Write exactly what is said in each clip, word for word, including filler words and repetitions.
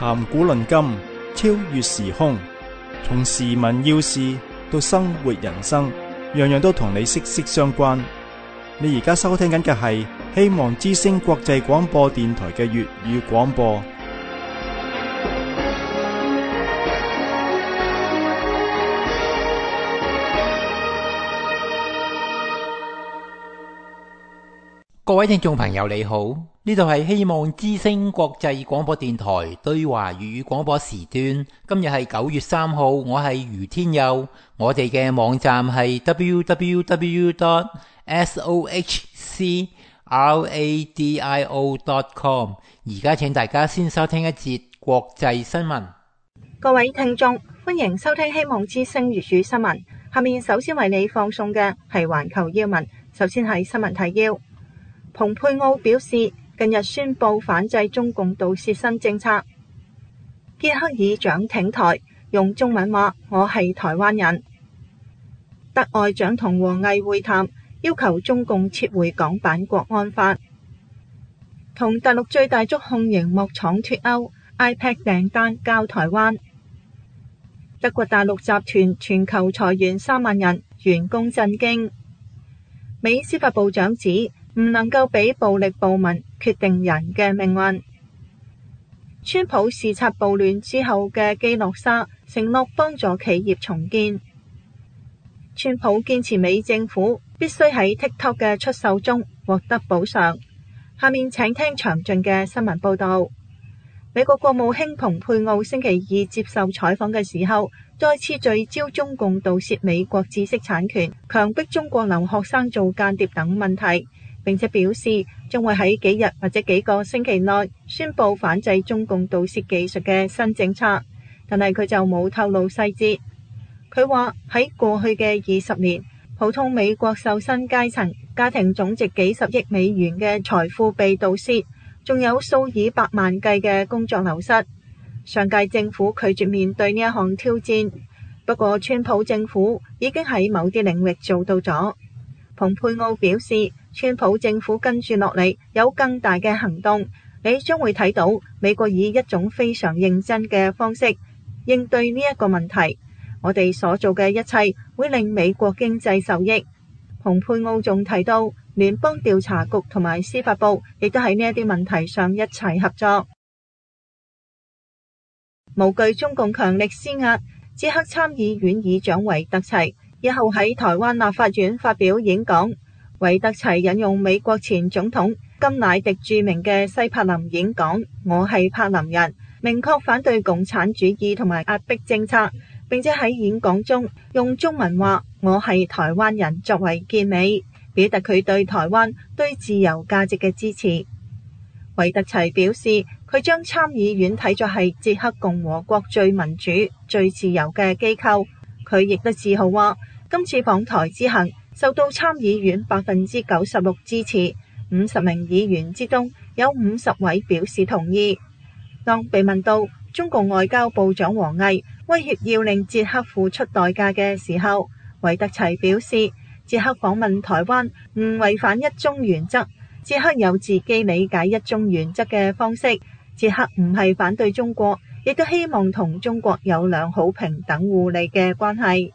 談古論今，超越時空，從時聞要事到生活人生，樣樣都同你息息相關。你而家收聽緊嘅係希望之聲國際廣播電台嘅粵語廣播。 各位聽眾朋友你好，呢度係希望之聲國際廣播電台對華粵語廣播時段。今日係九月三號，我係余天佑。我哋嘅網站係 double-u double-u double-u dot sohcradio dot com。而家請大家先收聽一節國際新聞。 各位聽眾，歡迎收聽希望之聲粵語新聞。下面首先為你放送嘅係環球要聞。首先係新聞提要。蓬佩奧表示，近日宣布反制中共盜竊新政策。傑克議長挺台，用中文話：我係台灣人。德外長同王毅會談，要求中共撤回港版國安法。同大陸最大觸控螢幕廠脫鈎 ，iPad 訂單交台灣。德國大陸集團全球裁員三萬人，員工震驚。美司法部長指，唔能夠俾暴力暴民決定人嘅命運。川普視察暴亂之後嘅基諾沙承諾幫助企業重建。川普堅持美政府必須喺 TikTok 嘅出售中獲得補償。下面請聽詳盡嘅新聞報道。美國國務卿蓬佩奧星期二接受採訪嘅時候，再次聚焦中共盜竊美國知識產權、強迫中國留學生做間諜等問題。並且表示將會喺幾日或者幾個星期內宣布反制中共盜竊技術嘅新政策，但係佢就冇透露細節。佢話喺過去嘅二十年，普通美國受薪階層家庭總值幾十億美元嘅財富被盜竊，仲有數以百萬計嘅工作流失。上屆政府拒絕面對呢一項挑戰，不過川普政府已經喺某啲領域做到咗。蓬佩奧表示，川普政府跟住落嚟有更大嘅行動，你將會睇到美國以一種非常認真嘅方式應對呢一個問題。我哋所做嘅一切會令美國經濟受益。蓬佩奧仲提到，聯邦調查局同埋司法部亦都喺呢一啲問題上一齊合作。無懼中共強力施壓，捷克參議院議長維特齊以後喺台灣立法院發表演講。維特齊引用美國前總統甘乃迪著名嘅西柏林演講：我係柏林人，明確反對共產主義同埋壓迫政策，並且喺演講中用中文話：我係台灣人作為結尾，表達佢對台灣對自由價值嘅支持。維特齊表示，佢將參議院睇作係捷克共和國最民主、最自由嘅機構。佢亦都自豪話，今次訪台之行受到參議院百分之九十六支持，五十名議員之中有五十位表示同意。當被問到中共外交部長王毅威脅要令捷克付出代價嘅時候，維特齊表示，捷克訪問台灣唔違反一中原則，捷克有自己理解一中原則嘅方式。捷克唔係反對中國，亦都希望同中國有良好平等互利嘅關係。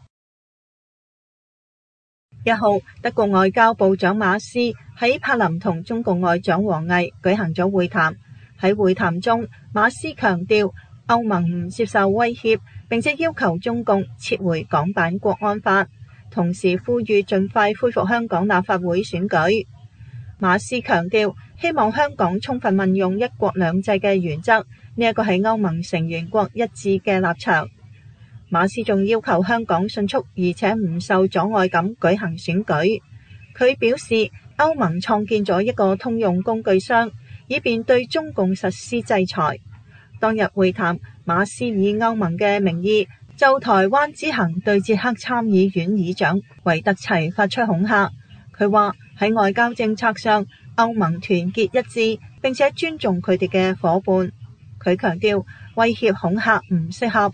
一號，德國外交部長馬斯喺柏林同中共外長王毅舉行咗會談。喺會談中，馬斯強調歐盟唔接受威脅，並且要求中共撤回港版國安法，同時呼籲盡快恢復香港立法會選舉。馬斯強調希望香港充分運用一國兩制嘅原則，呢一個係歐盟成員國一致嘅立場。馬斯仲要求香港迅速而且唔受阻礙咁舉行選舉。佢表示，歐盟創建咗一個通用工具箱，以便對中共實施制裁。當日會談，馬斯以歐盟嘅名義就台灣之行對捷克參議院議長維特齊發出恐嚇。佢話喺外交政策上，歐盟團結一致，並且尊重佢哋嘅夥伴。佢強調威脅恐嚇唔適合。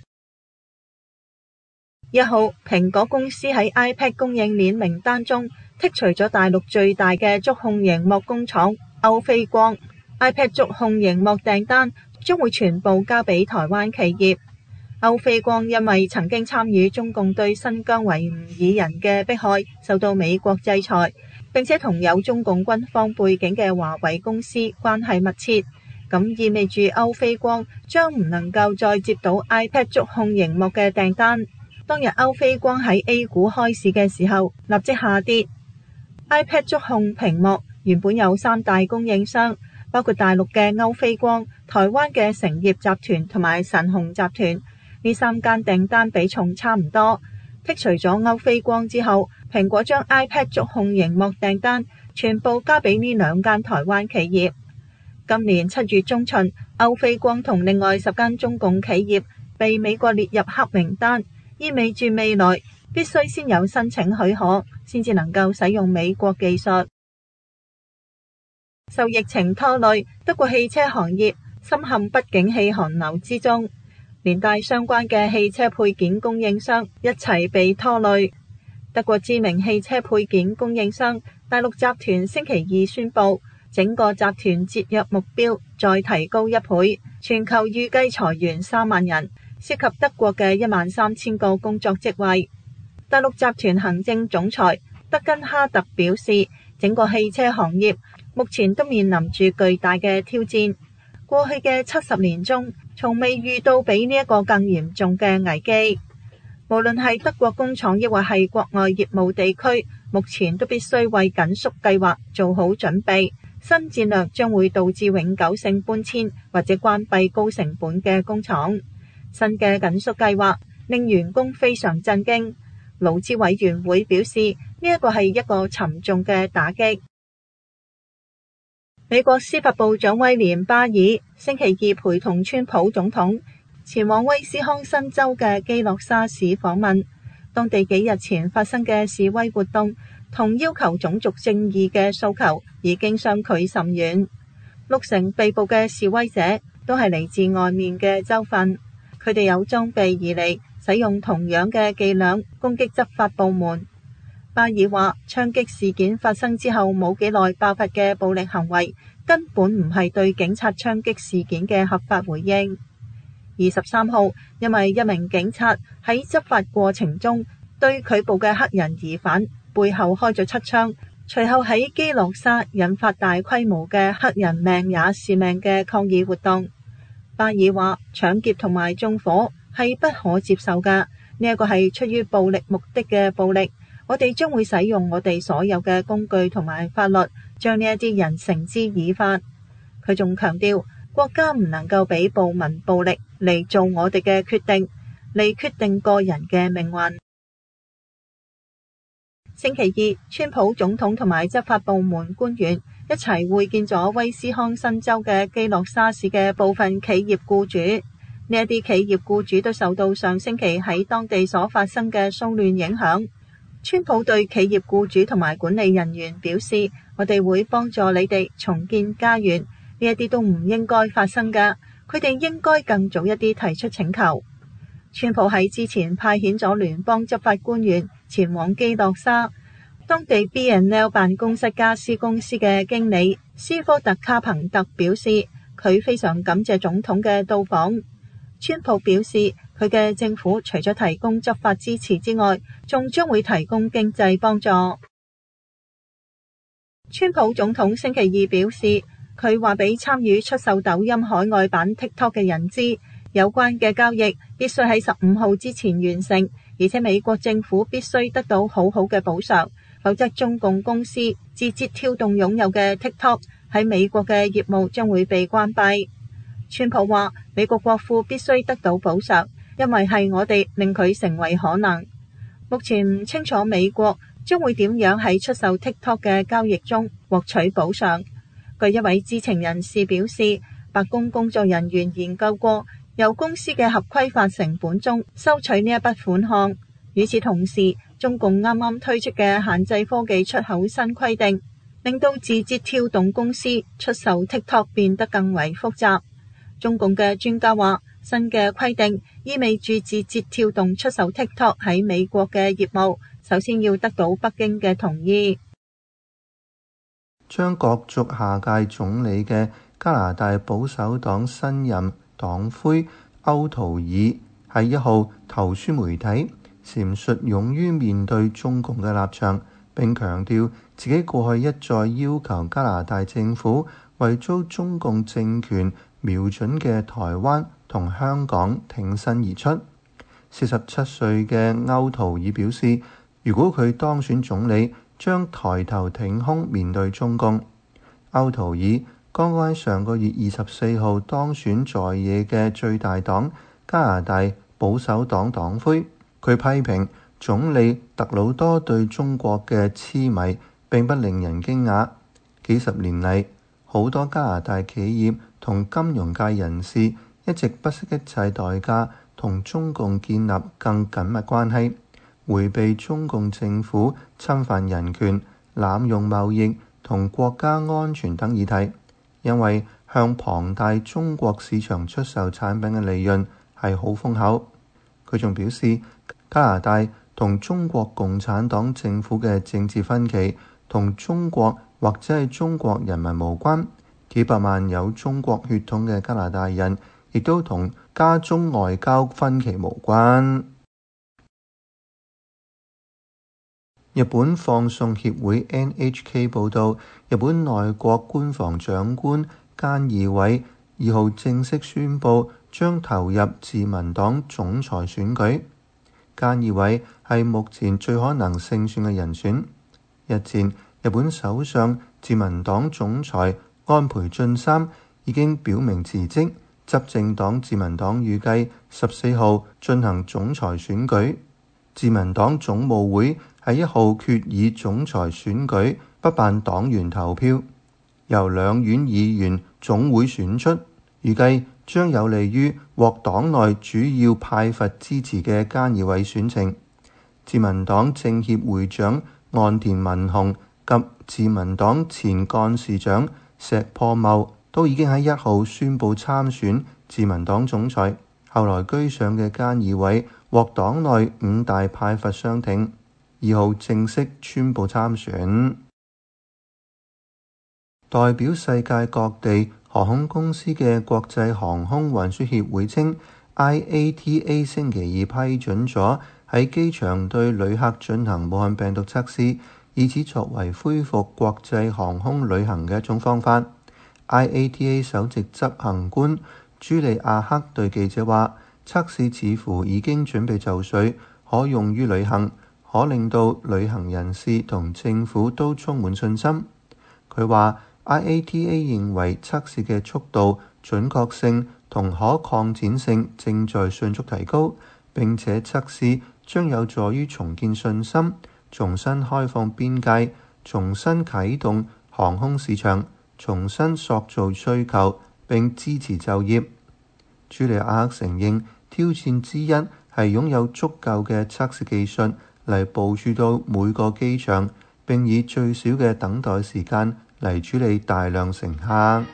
一號，蘋果公司喺 iPad 供應鏈名單中剔除咗大陸最大嘅觸控螢幕工廠歐菲光。iPad 觸控螢幕訂單將會全部交俾台灣企業。歐菲光因為曾經參與中共對新疆維吾爾人嘅迫害，受到美國制裁，並且同有中共軍方背景嘅華為公司關係密切，咁意味住歐菲光將唔能夠再接到 iPad 觸控螢幕嘅訂單。當日歐菲光喺 A 股開市嘅時候立即下跌。iPad 觸控屏幕原本有三大供應商，包括大陸嘅歐菲光、台灣嘅成業集團同埋神鴻集團。呢三間訂單比重差唔多，剔除咗歐菲光之後，蘋果將 iPad 觸控螢幕訂單全部交俾呢兩間台灣企業。今年七月中旬，歐菲光同另外十間中共企業被美國列入黑名單，意味住未來必須先有申請許可，先至能夠使用美國技術。受疫情拖累，德國汽車行業深陷不景氣寒流之中。連帶相關嘅汽車配件供應商一齊被拖累。德國知名汽車配件供應商大陸集團星期二宣布，整個集團節約目標再提高一倍，全球預計裁員三萬人，涉及德國嘅一萬三千個工作職位。大陸集團行政總裁德根哈特表示，整個汽車行業目前都面臨住巨大嘅挑戰。過去嘅七十年中，從未遇到比呢一個更嚴重嘅危機。無論係德國工廠抑或係國外業務地區，目前都必須為緊縮計劃做好準備。新戰略將會導致永久性搬遷或者關閉高成本嘅工廠。新嘅緊縮計劃令員工非常震驚。勞資委員會表示，呢一個係一個沉重嘅打擊。美國司法部長威廉巴爾星期二陪同川普總統前往威斯康辛州嘅基洛沙市訪問，當地幾日前發生嘅示威活動同要求種族正義嘅訴求已經相距甚遠。六成被捕嘅示威者都係嚟自外面嘅州份，佢哋有裝備而嚟，使用同樣嘅伎倆攻擊執法部門。巴爾話，槍擊事件發生之後冇幾耐爆發嘅暴力行為根本唔係對警察槍擊事件嘅合法回應。二十三號，因為一名警察喺執法過程中對拒捕嘅黑人疑犯背後開咗七槍，隨後喺基洛沙引發大規模嘅黑人命也是命嘅抗議活動。巴爾話，搶劫同埋縱火係不可接受㗎，呢一個係出於暴力目的嘅暴力。我哋將會使用我哋所有嘅工具同埋法律，將呢一啲人繩之以法。佢仲強調，國家唔能夠俾暴民暴力嚟做我哋嘅決定，嚟決定個人嘅命運。星期二，川普總統同埋執法部門官員一齊會見咗威斯康辛州嘅基洛沙市嘅部分企業僱主。呢一啲企業僱主都受到上星期喺當地所發生嘅騷亂影響。川普對企業僱主同埋管理人員表示，我哋會幫助你哋重建家園，呢一啲都唔應該發生㗎，佢哋應該更早一啲提出請求。川普喺之前派遣咗聯邦執法官員前往基洛沙，當地 B and L 辦公室家私公司嘅經理斯科特卡彭特表示，佢非常感謝總統嘅到訪。川普表示，佢嘅政府除咗提供執法支持之外，仲將會提供經濟幫助。川普總統星期二表示，佢話俾參與出售抖音海外版 TikTok 嘅人知，有關嘅交易必須喺十五號之前完成，而且美國政府必須得到好好嘅補償，否則中共公司字節跳動擁有嘅 TikTok 喺美國嘅業務將會被關閉。川普話，美國國庫必須得到補償，因為係我哋令佢成為可能。目前唔清楚美國將會點樣喺出售 TikTok 嘅交易中獲取補償。據一位知情人士表示，白宮工作人員研究過由公司嘅合規法成本中收取呢一筆款項。與此同時，中共啱啱推出嘅限制科技出口新規定，令到字節跳動公司出售 TikTok 變得更為複雜。中共嘅專家話，新嘅規定意味住字節跳動出售 TikTok 喺美國嘅業務，首先要得到北京嘅同意。 將角逐下屆總理嘅加拿大保守黨新任黨魁歐圖爾喺一號投書媒體，闡述勇於面對中共嘅立場，並強調自己過去一再要求加拿大政府為遭中共政權瞄準嘅台灣同香港挺身而出。四十七歲嘅歐圖爾表示，如果佢當選總理，將抬頭挺胸面對中共。歐圖爾剛剛喺上個月二十四號當選在野嘅最大黨加拿大保守黨黨魁，佢批評總理特魯多對中國嘅痴迷並不令人驚訝。幾十年嚟，好多加拿大企業同金融界人士一直不惜一切代價同中共建立更緊密關係，迴避中共政府侵犯人權、濫用貿易同國家安全等議題，因為向龐大中國市場出售產品嘅利潤係好豐厚。佢仲表示，加拿大同中國共產黨政府嘅政治分歧同中國或者係中國人民無關，幾百萬有中國血統嘅加拿大人亦都同加中外交分歧無關。日本放送協會 N H K 報導，日本內閣官房長官菅義偉二號正式宣布將投入自民黨總裁選舉。菅義偉係目前最可能勝選嘅人選。日前，日本首相自民黨總裁安倍晉三已經表明辭職，執政黨自民黨預計十四號進行總裁選舉。自民黨總務會喺一號決議總裁選舉不辦黨員投票，由兩院議員總會選出，預計將有利於獲黨內主要派閥支持嘅菅義偉選情。自民黨政協會長岸田文雄及自民黨前幹事長石破茂都已經喺一號宣布參選自民黨總裁，後來居上嘅菅義偉獲黨內五大派閥相挺，二號正式宣布參選。代表世界各地航空公司嘅國際航空運輸協會稱 I A T A 星期二批准咗喺機場對旅客進行武漢病毒測試，以此作為恢復國際航空旅行嘅一種方法。I A T A 首席執行官朱莉亞克對記者話，測試似乎已經準備就緒，可用於旅行，可令到旅行人士同政府都充滿信心。佢話 I A T A 認為測試嘅速度、準確性同可擴展性正在迅速提高，並且測試將有助於重建信心，重新開放邊界，重新啟動航空市場，重新塑造需求並支持就業。朱莉亞克承認挑戰之一係擁有足夠嘅測試技術嚟部署到每個機場，並以最少嘅等待時間嚟處理大量乘客。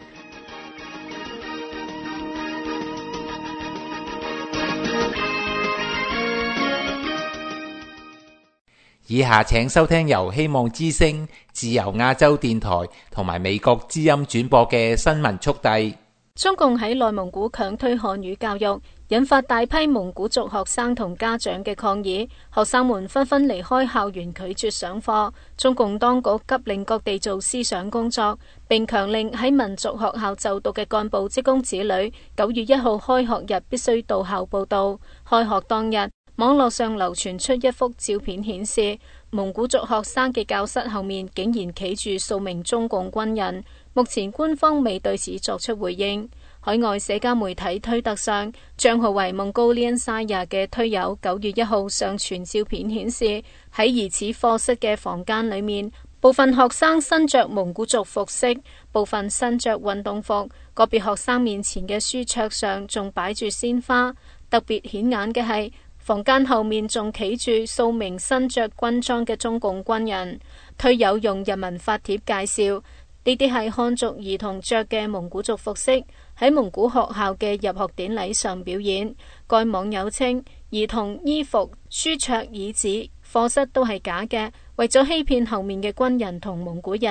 以下請收聽由希望之聲、自由亞洲電台同埋美國之音轉播嘅新聞速遞。 中共喺內蒙古強推漢語教育，引發大批蒙古族學生同家長嘅抗議，學生們紛紛離開校園拒絕上課。中共當局急令各地做思想工作，並強令喺民族學校就讀嘅幹部職工子女九月一號開學日必須到校報到。開學當日，網絡上流傳出一幅照片，顯示蒙古族學生嘅教室後面竟然企住數名中共軍人。目前官方未對此作出回應。海外社交媒體推特上，帳號為 Mongolian Saya 嘅推友九月一號上傳照片，顯示喺疑似課室嘅房間裏面，部分學生身着蒙古族服飾，部分身着運動服。個別學生面前嘅書桌上仲擺住鮮花。特別顯眼嘅係，房間後面仲企住數名身着軍裝嘅中共軍人。推友用日文發帖介紹，呢啲係漢族兒童着嘅蒙古族服飾，喺蒙古學校嘅入學典禮上表演。該網友稱，兒童衣服、書桌、椅子、課室都係假嘅，為咗欺騙後面嘅軍人同蒙古人，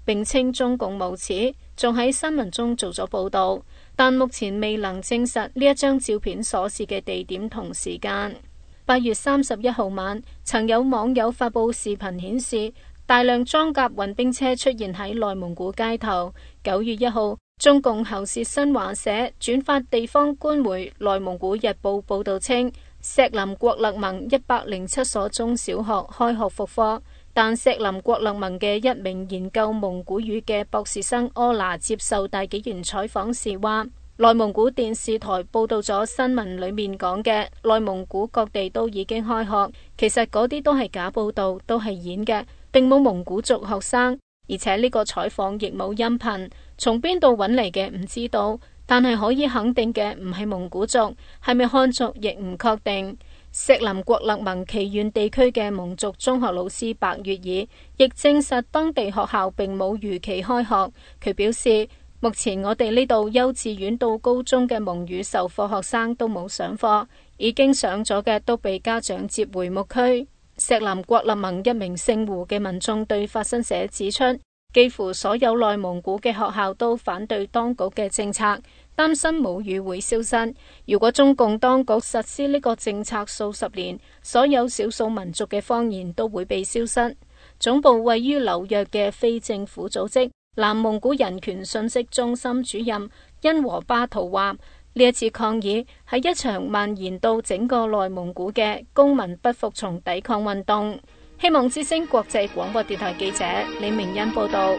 並稱中共無恥，仲喺新聞中做咗報導，但目前未能證實呢一張照片所示嘅地點同時間。八月三十一號晚，曾有網友發佈視頻顯示，大量裝甲運兵車出現喺內蒙古街頭。九月一號，中共喉舌新華社轉發地方官媒《內蒙古日報》報導稱，錫林郭勒盟一百零七所中小學開學復課，但錫林郭勒盟嘅一名研究蒙古語嘅博士生柯拿接受大紀元採訪時話，內蒙古電視台報道咗新聞裏面講嘅內蒙古各地都已經開學，其實嗰啲都係假報道，都係演嘅，並冇蒙古族學生，而且呢個採訪亦冇音頻，從邊度揾嚟嘅唔知道，但係可以肯定嘅唔係蒙古族，係咪漢族亦唔確定。錫林郭勒盟奇縣地區嘅蒙族中學老師白月爾亦證實當地學校並冇如期開學。佢表示，目前我哋呢度幼稚園到高中嘅蒙語授課學生都冇上課，已經上咗嘅都被家長接回牧區。錫林郭勒盟一名姓胡嘅民眾對法新社指出，幾乎所有內蒙古嘅學校都反對當局嘅政策，擔心母語會消失。如果中共當局實施呢個政策數十年，所有少數民族嘅方言都會被消失。總部位於紐約嘅非政府組織南蒙古人權信息中心主任因和巴圖話，呢一次抗議係一場蔓延到整個內蒙古嘅公民不服從抵抗運動。希望之聲國際廣播電台記者李明欣報道。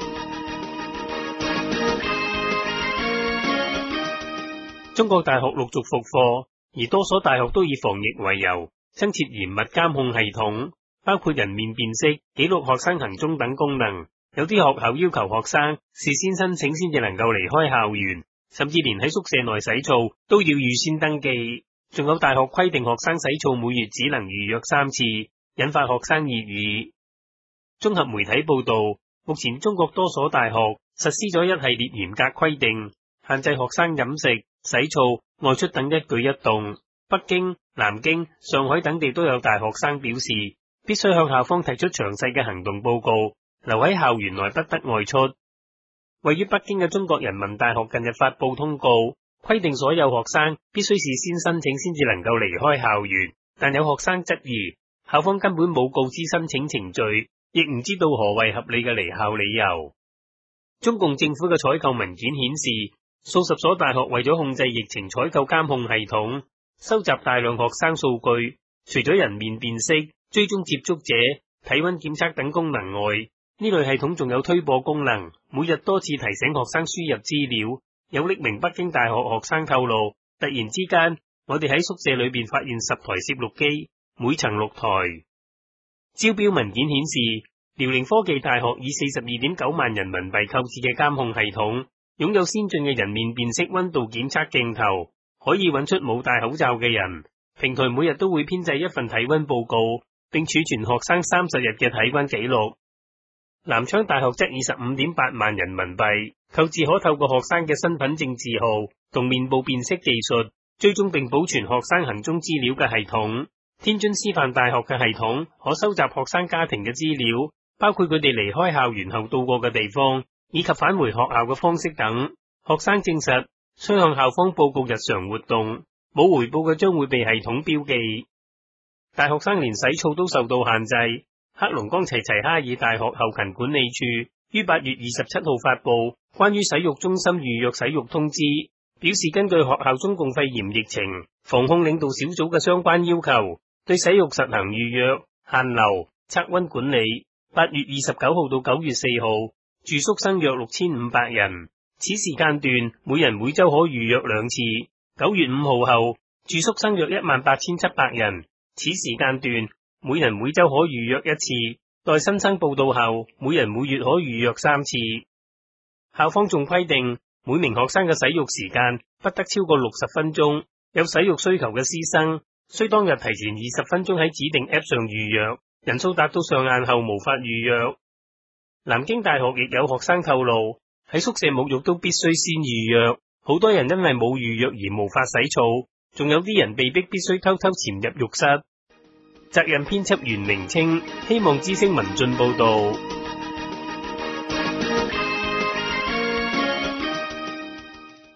中國大學陸續復課，而多所大學都以防疫為由，增設嚴密監控系統，包括人面辨識、記錄學生行蹤等功能。有啲學校要求學生事先申請先至能夠離開校園，甚至連喺宿舍內洗澡都要預先登記。仲有大學規定學生洗澡每月只能預約三次，引發學生熱議。綜合媒體報道，目前中國多所大學實施咗一系列嚴格規定，限制學生飲食、洗澡、外出等一舉一動。北京、南京、上海等地都有大學生表示，必須向校方提出詳細嘅行動報告，留喺校園內不得外出。位於北京嘅中國人民大學近日發佈通告，規定所有學生必須事先申請先至能夠離開校園，但有學生質疑校方根本冇告知申請程序，亦唔知道何謂合理嘅離校理由。中共政府嘅採購文件顯示，數十所大學為咗控制疫情採購監控系統，收集大量學生數據，除咗人面辨識、追蹤接觸者、體溫檢測等功能外，呢類系統仲有推播功能，每日多次提醒學生輸入資料。有匿名北京大學學生透露，突然之間，我哋喺宿舍裏邊發現十台攝錄機，每層六台。招標文件顯示，遼寧科技大學以四十二點九萬人民幣購置嘅監控系統，擁有先進嘅人面辨識溫度檢測鏡頭，可以揾出冇戴口罩嘅人。平台每日都會編製一份體溫報告，並儲存學生三十日嘅體溫記錄。南昌大學則以十五點八萬人民幣購置可透過學生嘅身份證字號同面部辨識技術，追蹤並保存學生行蹤資料嘅系統。天津師範大學嘅系統可收集學生家庭嘅資料，包括佢哋離開校園後到過嘅地方，以及返回學校嘅方式等。學生證實需向校方報告日常活動，冇回報嘅將會被系統標記。大學生連洗澡都受到限制。黑龍江齊齊哈爾大學後勤管理處於八月二十七號發佈關於洗浴中心預約洗浴通知，表示根據學校中共肺炎疫情防控領導小組嘅相關要求，對洗浴實行預約、限流、測溫管理。八月二十九號到九月四號，住宿生約六千五百人，此時間段每人每周可預約兩次。九月五號後，住宿生約一萬八千七百人，此時間段每人每周可預約一次，待新生報到後，每人每月可預約三次。校方仲規定，每名學生嘅洗浴時間不得超過六十分鐘，有洗浴需求嘅師生，需當日提前二十分鐘喺指定 App 上預約，人數達到上限後無法預約。南京大學亦有學生透露，喺宿舍沐浴都必須先預約，好多人因為冇預約而無法洗澡，仲有啲人被逼必須偷偷潛入浴室。責任編輯袁明清，希望之聲文進報道。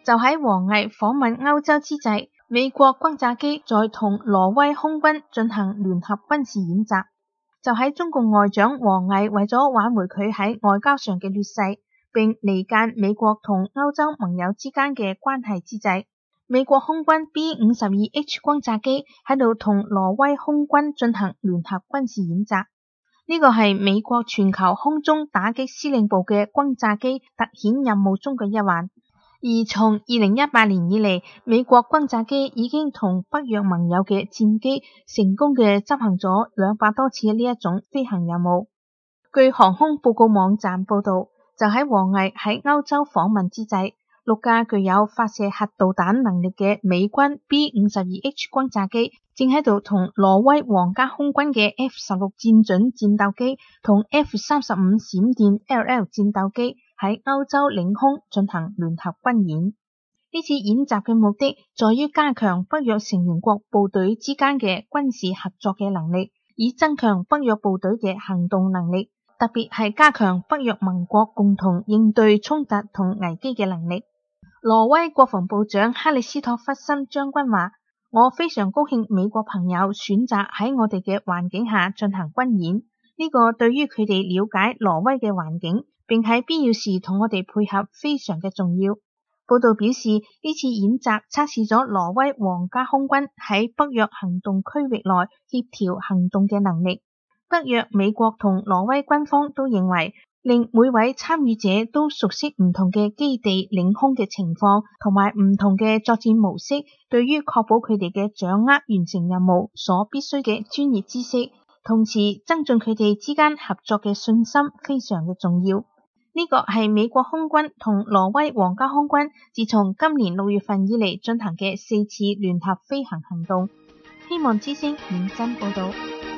就喺王毅訪問歐洲之際，美國轟炸機在同挪威空軍進行聯合軍事演習。就喺中共外長王毅為咗挽回佢喺外交上嘅劣勢，並離間美國同歐洲盟友之間嘅關係之際，美國空軍 B 五十二 H 轟炸機喺度同挪威空軍進行聯合軍事演習。呢個係美國全球空中打擊司令部嘅轟炸機特遣任務中嘅一環。而從二零一八年以嚟，美國轟炸機已經同北約盟友嘅戰機成功嘅執行咗兩百多次呢一種飛行任務。據航空報告網站報道，就喺王毅喺歐洲訪問之際，六架具有發射核導彈能力嘅美軍 B 五十二 H 轟炸機正喺度同挪威皇家空軍嘅 F 十六戰準戰鬥機同 F 三十五閃電 L L 戰鬥機喺歐洲領空進行聯合軍演。呢次演習嘅目的在於加強北約成員國部隊之間嘅軍事合作嘅能力，以增強北約部隊嘅行動能力，特別係加強北約盟國共同應對衝突同危機嘅能力。挪威國防部長克里斯托弗森將軍話：我非常高興美國朋友選擇喺我哋嘅環境下進行軍演，呢個對於佢哋了解挪威嘅環境，並喺必要時同我哋配合非常嘅重要。報道表示，呢次演習測試咗挪威皇家空軍喺北約行動區域內協調行動嘅能力。北約、美國同挪威軍方都認為，令每位參與者都熟悉唔同嘅基地領空嘅情況，同埋唔同嘅作戰模式，對於確保佢哋嘅掌握完成任務所必須嘅專業知識，同時增進佢哋之間合作嘅信心，非常嘅重要。呢個係美國空軍同挪威皇家空軍自從今年六月份以嚟進行嘅四次聯合飛行行動。希望之聲認真報道。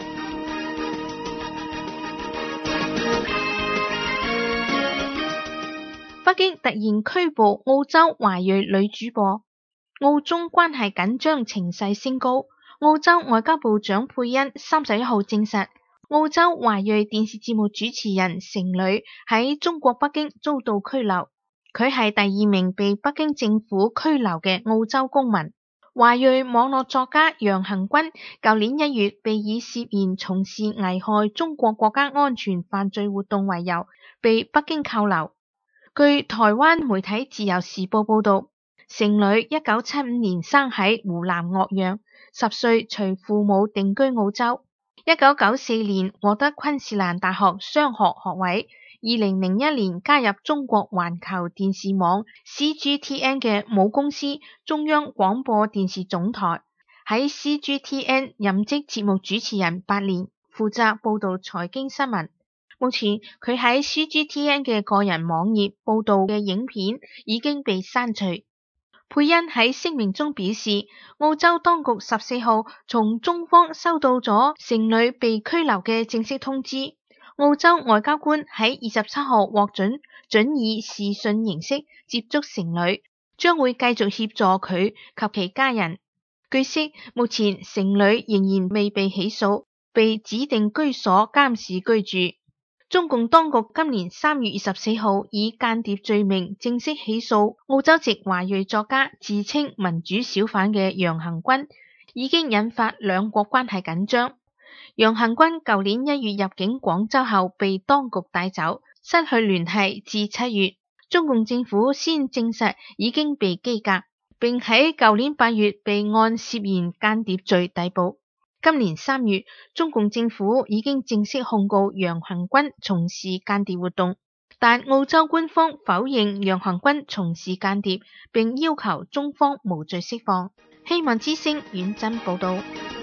北京突然拘捕澳洲華裔女主播，澳中關係緊張情勢升高。澳洲外交部長佩恩三十一號證實，澳洲華裔電視節目主持人成蕾喺中國北京遭到拘留，佢係第二名被北京政府拘留嘅澳洲公民。華裔網絡作家楊恆均舊年一月被以涉嫌從事危害中國國家安全犯罪活動為由，被北京扣留。據台灣媒體自由時報報道，成蕾一九七五年生喺湖南岳陽，十歲隨父母定居澳洲。一九九四年獲得昆士蘭大學商學學位，二零零一年加入中國環球電視網 C G T N 嘅母公司中央廣播電視總台，喺 C G T N 任職節目主持人八年，負責報道財經新聞。目前佢喺 C G T N 嘅個人網頁報道嘅影片已經被刪除。佩恩喺聲明中表示，澳洲當局十四號從中方收到咗成蕾被拘留嘅正式通知。澳洲外交官喺二十七號獲准准以視訊形式接觸成蕾，將會繼續協助佢及其家人。據悉，目前成蕾仍然未被起訴，被指定居所監視居住。中共當局今年三月二十四號以間諜罪名正式起訴澳洲籍華裔作家自稱民主小販嘅楊恆均，已經引發兩國關係緊張。楊恆均舊年一月入境廣州後被當局帶走，失去聯繫至七月，中共政府先證實已經被羈押，並喺舊年八月被按涉嫌間諜罪逮捕。今年三月，中共政府已經正式控告楊恆均從事間諜活動，但澳洲官方否認楊恆均從事間諜，並要求中方無罪釋放。希望之聲遠真報道。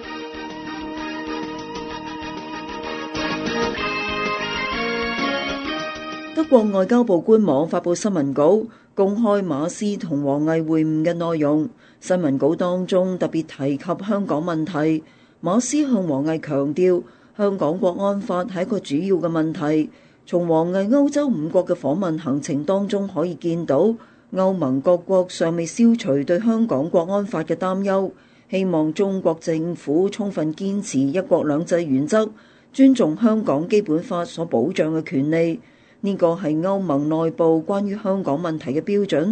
德國外交部官網發佈新聞稿，公開馬斯同王毅會晤嘅內容。新聞稿當中特別提及香港問題。馬斯向王毅強調，香港國安法係一個主要嘅問題。從王毅歐洲五國嘅訪問行程當中可以見到，歐盟各國尚未消除對香港國安法嘅擔憂，希望中國政府充分堅持一國兩制原則，尊重香港基本法所保障嘅權利。呢個係歐盟內部關於香港問題嘅標準。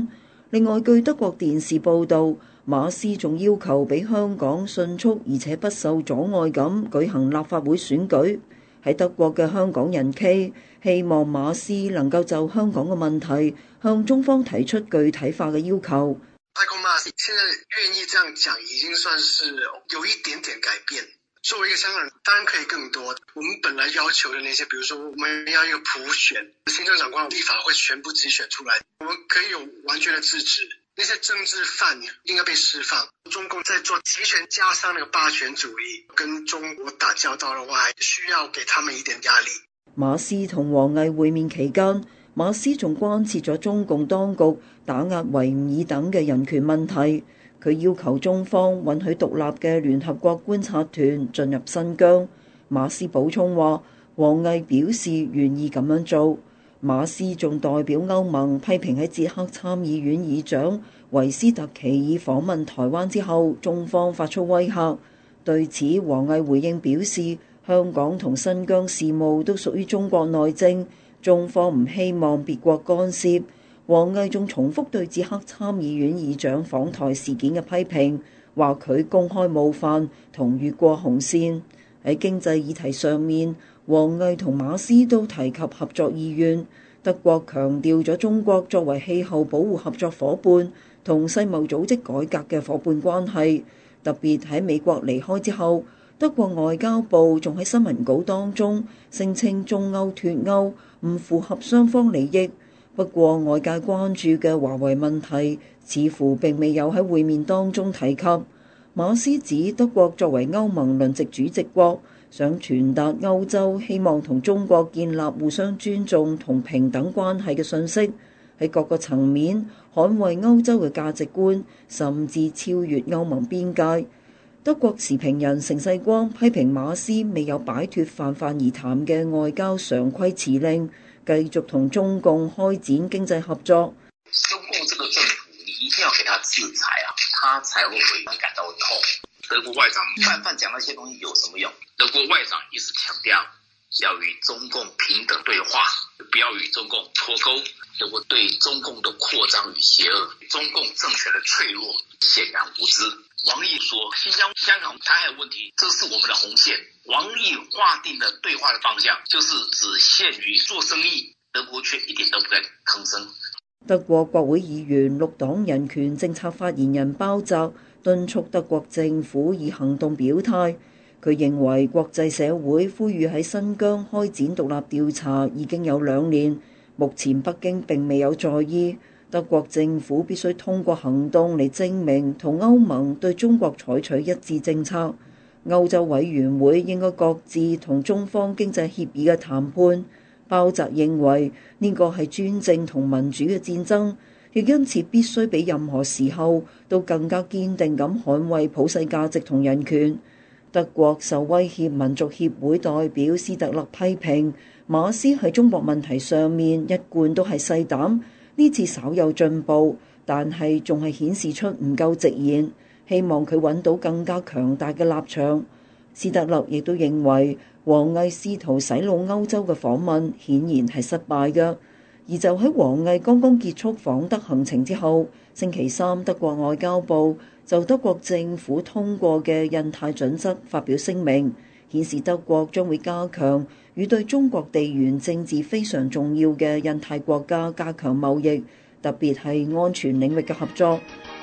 另外，據德國電視報導，馬斯仲要求俾香港迅速而且不受阻礙咁舉行立法會選舉。喺德國嘅香港人 K 希望馬斯能夠就香港嘅問題向中方提出具體化嘅要求。 太空馬斯現在願意這樣講，已經算是有一點點改變。作為一個香港人，當然可以更多。我們本來要求的那些，比如說我們要一個普選，行政長官、立法會全部直選出來，我們可以有完全的自治。那些政治犯應該被釋放。中共在做集權加上那個霸權主義，跟中國打交道的話，需要給他們一點壓力。 馬斯同王毅會面期間，馬斯仲關切咗中共當局打壓維吾爾等嘅人權問題。佢要求中方允許獨立嘅聯合國觀察團進入新疆。馬斯補充話，王毅表示願意咁樣做。馬斯仲代表歐盟批評喺捷克參議院議長維斯特奇爾訪問台灣之後，中方發出威嚇。對此，王毅回應表示，香港同新疆事務都屬於中國內政，中方唔希望別國干涉。王毅仲重複對捷克參議院議長訪台事件嘅批評，話佢公開冒犯同越過紅線。喺經濟議題上面，王毅同馬斯都提及合作意願。德國強調咗中國作為氣候保護合作伙伴同世貿組織改革嘅伙伴關係。特別喺美國離開之後，德國外交部仲喺新聞稿當中聲稱中歐脫歐唔符合雙方利益。不過外界關注嘅華為問題似乎並未有喺會面當中提及。馬斯指德國作為歐盟輪值主席國，想傳達歐洲希望同中國建立互相尊重同平等關係嘅信息，喺各個層面捍衛歐洲嘅價值觀，甚至超越歐盟邊界。德國時評人成世光批評馬斯未有擺脫泛泛而談嘅外交常規辭令，繼續同中共開展經濟合作。 中共這個政府，你一定要給他制裁啊，他才會感到痛。德國外長泛泛講那些東西有什麼用？德國外長一直強調要與中共平等對話，不要與中共脫鈎。德國對中共的擴張與邪惡，中共政權的脆弱顯然無知。王毅說新疆、香港、台海問題，這是我們的紅線。王毅劃定的對話的方向就是只限於做生意，德國卻一點都不敢吭聲。 德國國會議員綠黨人權政策發言人鮑澤敦促德國政府以行動表態。佢認為國際社會呼籲喺新疆開展獨立調查已經有兩年，目前北京並未有在意。德國政府必須通過行動嚟證明同歐盟對中國採取一致政策。歐洲委員會應該擱置同中方經濟協議嘅談判。鮑澤認為呢個係專政同民主嘅戰爭，亦因此必須比任何時候都更加堅定咁捍衛普世價值同人權。德國受威脅民族協會代表斯特勒批評馬斯喺中國問題上面一貫都係細膽，呢次稍有進步，但係仲係顯示出唔夠直言，希望佢揾到更加強大嘅立場。斯特勒亦都認為王毅試圖洗腦歐洲嘅訪問顯然係失敗嘅。而就喺王毅剛剛結束訪德行程之後，星期三德國外交部就德國政府通過嘅印太準則發表聲明，顯示德國將會加強與對中國地緣政治非常重要嘅印太國家加強貿易，特別係安全領域嘅合作。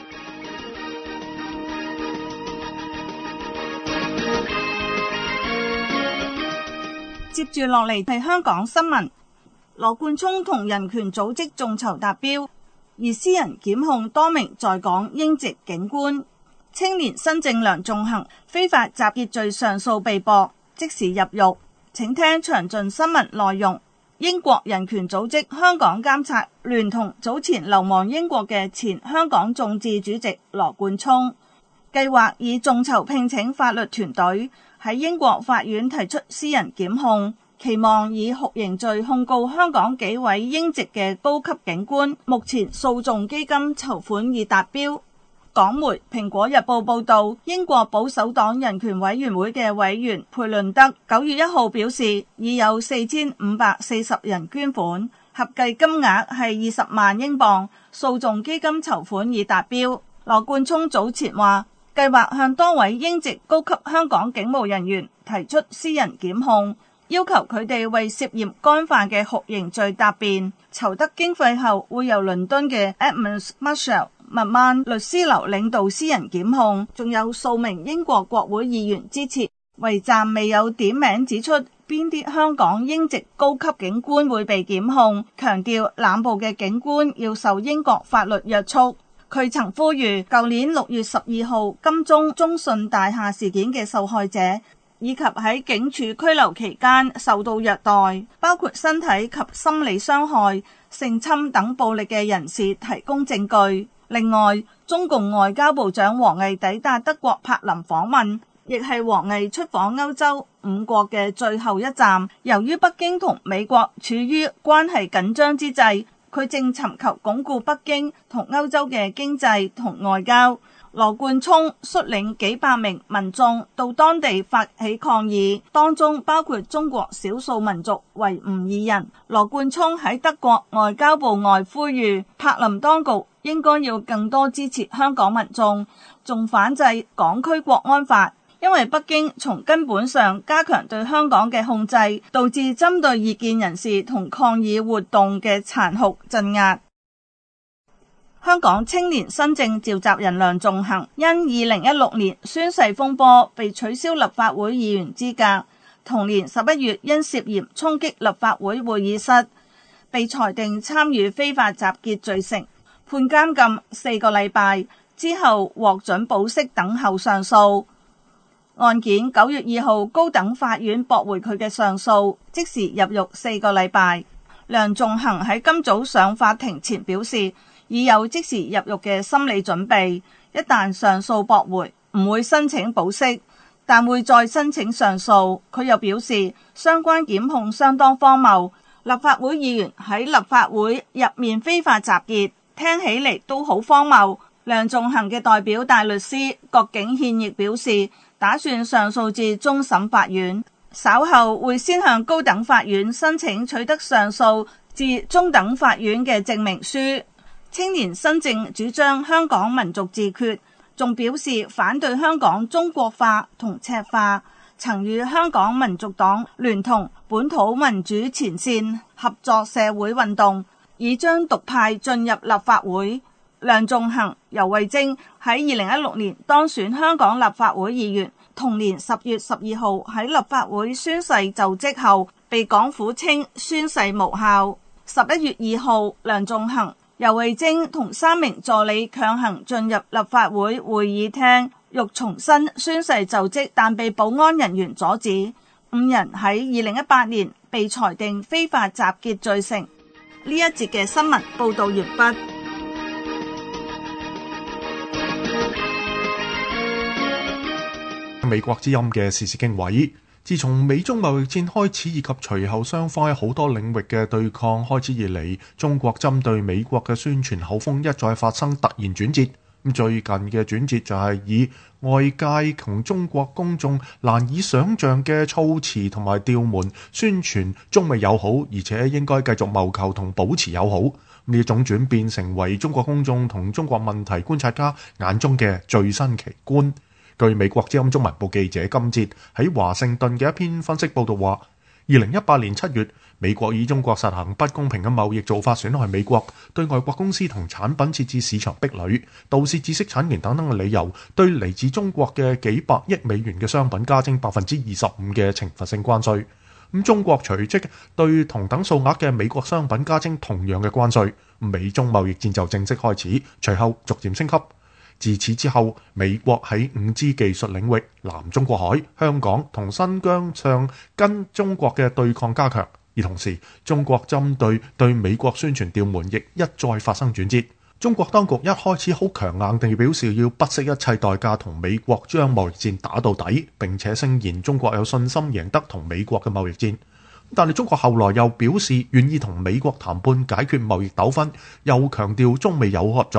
接住落嚟係香港新聞。羅冠聰同人權組織眾籌達標，而私人檢控多名在港英籍警官。青年新政梁頌恆非法集結罪上訴被捕，即時入獄。請聽詳盡新聞內容。英國人權組織香港監察聯同早前流亡英國嘅前香港眾志主席羅冠聰，計劃以眾籌聘請法律團隊喺英國法院提出私人檢控，期望以酷刑罪控告香港幾位英籍嘅高級警官。目前訴訟基金籌款已達標。港媒《蘋果日報》報道，英國保守黨人權委員會嘅委員佩倫德九月一號表示，已有四千五百四十人捐款， 合計金額係二十萬英鎊，訴訟基金籌款已達標。羅冠聰早前話，計劃向多位英籍高級香港警務人員提出私人檢控，要求佢哋為涉嫌干犯嘅酷刑罪答辯。籌得經費後，會由倫敦嘅 Edmunds Marshall 麥曼律師樓領導私人檢控，仲有數名英國國會議員支持。圍站未有點名指出邊啲香港英籍高級警官會被檢控，強調濫捕嘅警官要受英國法律約束。佢曾呼籲舊年六月十二號金鐘中信大廈事件嘅受害者，以及喺警署拘留期間受到虐待，包括身體及心理傷害、性侵等暴力嘅人士提供證據。另外，中共外交部長王毅抵達德國柏林訪問，亦係王毅出訪歐洲五國嘅最後一站。由於北京同美國處於關係緊張之際，佢正尋求鞏固北京同歐洲嘅經濟同外交。羅冠聰率領幾百名民眾到當地發起抗議，當中包括中國少數民族維吾爾人。羅冠聰喺德國外交部外呼籲柏林當局應該要更多支持香港民眾，仲反制港區國安法，因為北京從根本上加強對香港嘅控制，導致針對異見人士同抗議活動嘅殘酷鎮壓。香港青年新政召集人梁頌恆因二零一六年宣誓風波被取消立法會議員資格，同年十一月因涉嫌衝擊立法會會議室，被裁定參與非法集結罪成，判監禁四個禮拜，之後獲准保釋等候上訴。案件九月二號高等法院駁回佢嘅上訴，即時入獄四個禮拜。梁頌恆喺今早上法庭前表示，已有即時入獄嘅心理準備，一旦上訴駁回，唔會申請保釋，但會再申請上訴。佢又表示，相關檢控相當荒謬，立法會議員喺立法會入面非法集結，聽起嚟都好荒謬。梁頌恆嘅代表大律師郭景憲亦表示，打算上訴至終審法院，稍後會先向高等法院申請取得上訴至中等法院嘅證明書。青年新政主張香港民族自決，仲表示反對香港中國化同赤化，曾與香港民族黨聯同本土民主前線合作社會運動，以將獨派進入立法會。梁頌恆、游蕙禎喺二零一六年當選香港立法會議員，同年十月十二號喺立法會宣誓就職後，被港府稱宣誓無效。十一月二號，梁頌恆、游蕙禎同三名助理強行進入立法會會議廳，欲重新宣誓就職，但被保安人員阻止。五人喺二零一八年被裁定非法集結罪成。呢一節嘅新聞報道完畢。 美國之音嘅時事經緯，自從美中貿易戰開始以及隨後雙方喺好多領域嘅對抗開始以嚟，中國針對美國嘅宣傳口風一再發生突然轉折。咁最近嘅轉折就係以外界同中國公眾難以想像嘅措辭同埋調門宣傳中美友好，而且應該繼續謀求同保持友好。呢一種轉變成為中國公眾同中國問題觀察家眼中嘅最新奇觀。據美國之音中文部記者金哲喺華盛頓嘅一篇分析報道話，二零一八年七月，美國以中國實行不公平嘅貿易做法損害美國，對外國公司同產品設置市場壁壘，盜竊知識產權等等嘅理由，對嚟自中國嘅幾百億美元嘅商品加徵百分之二十五嘅懲罰性關稅。咁中國隨即對同等數額嘅美國商品加徵同樣嘅關稅，美中貿易戰就正式開始，隨後逐漸升級。自此之後，美國喺五 G 技術領域、南中國海、香港同新疆上跟中國嘅對抗加強，而同時中國針對對美國宣傳調門亦一再發生轉折。中國當局一開始好強硬地表示要不惜一切代價同美國將貿易戰打到底，並且聲言中國有信心贏得同美國嘅貿易戰。但係中國後來又表示願意同美國談判解決貿易糾紛，又強調中美友好合作。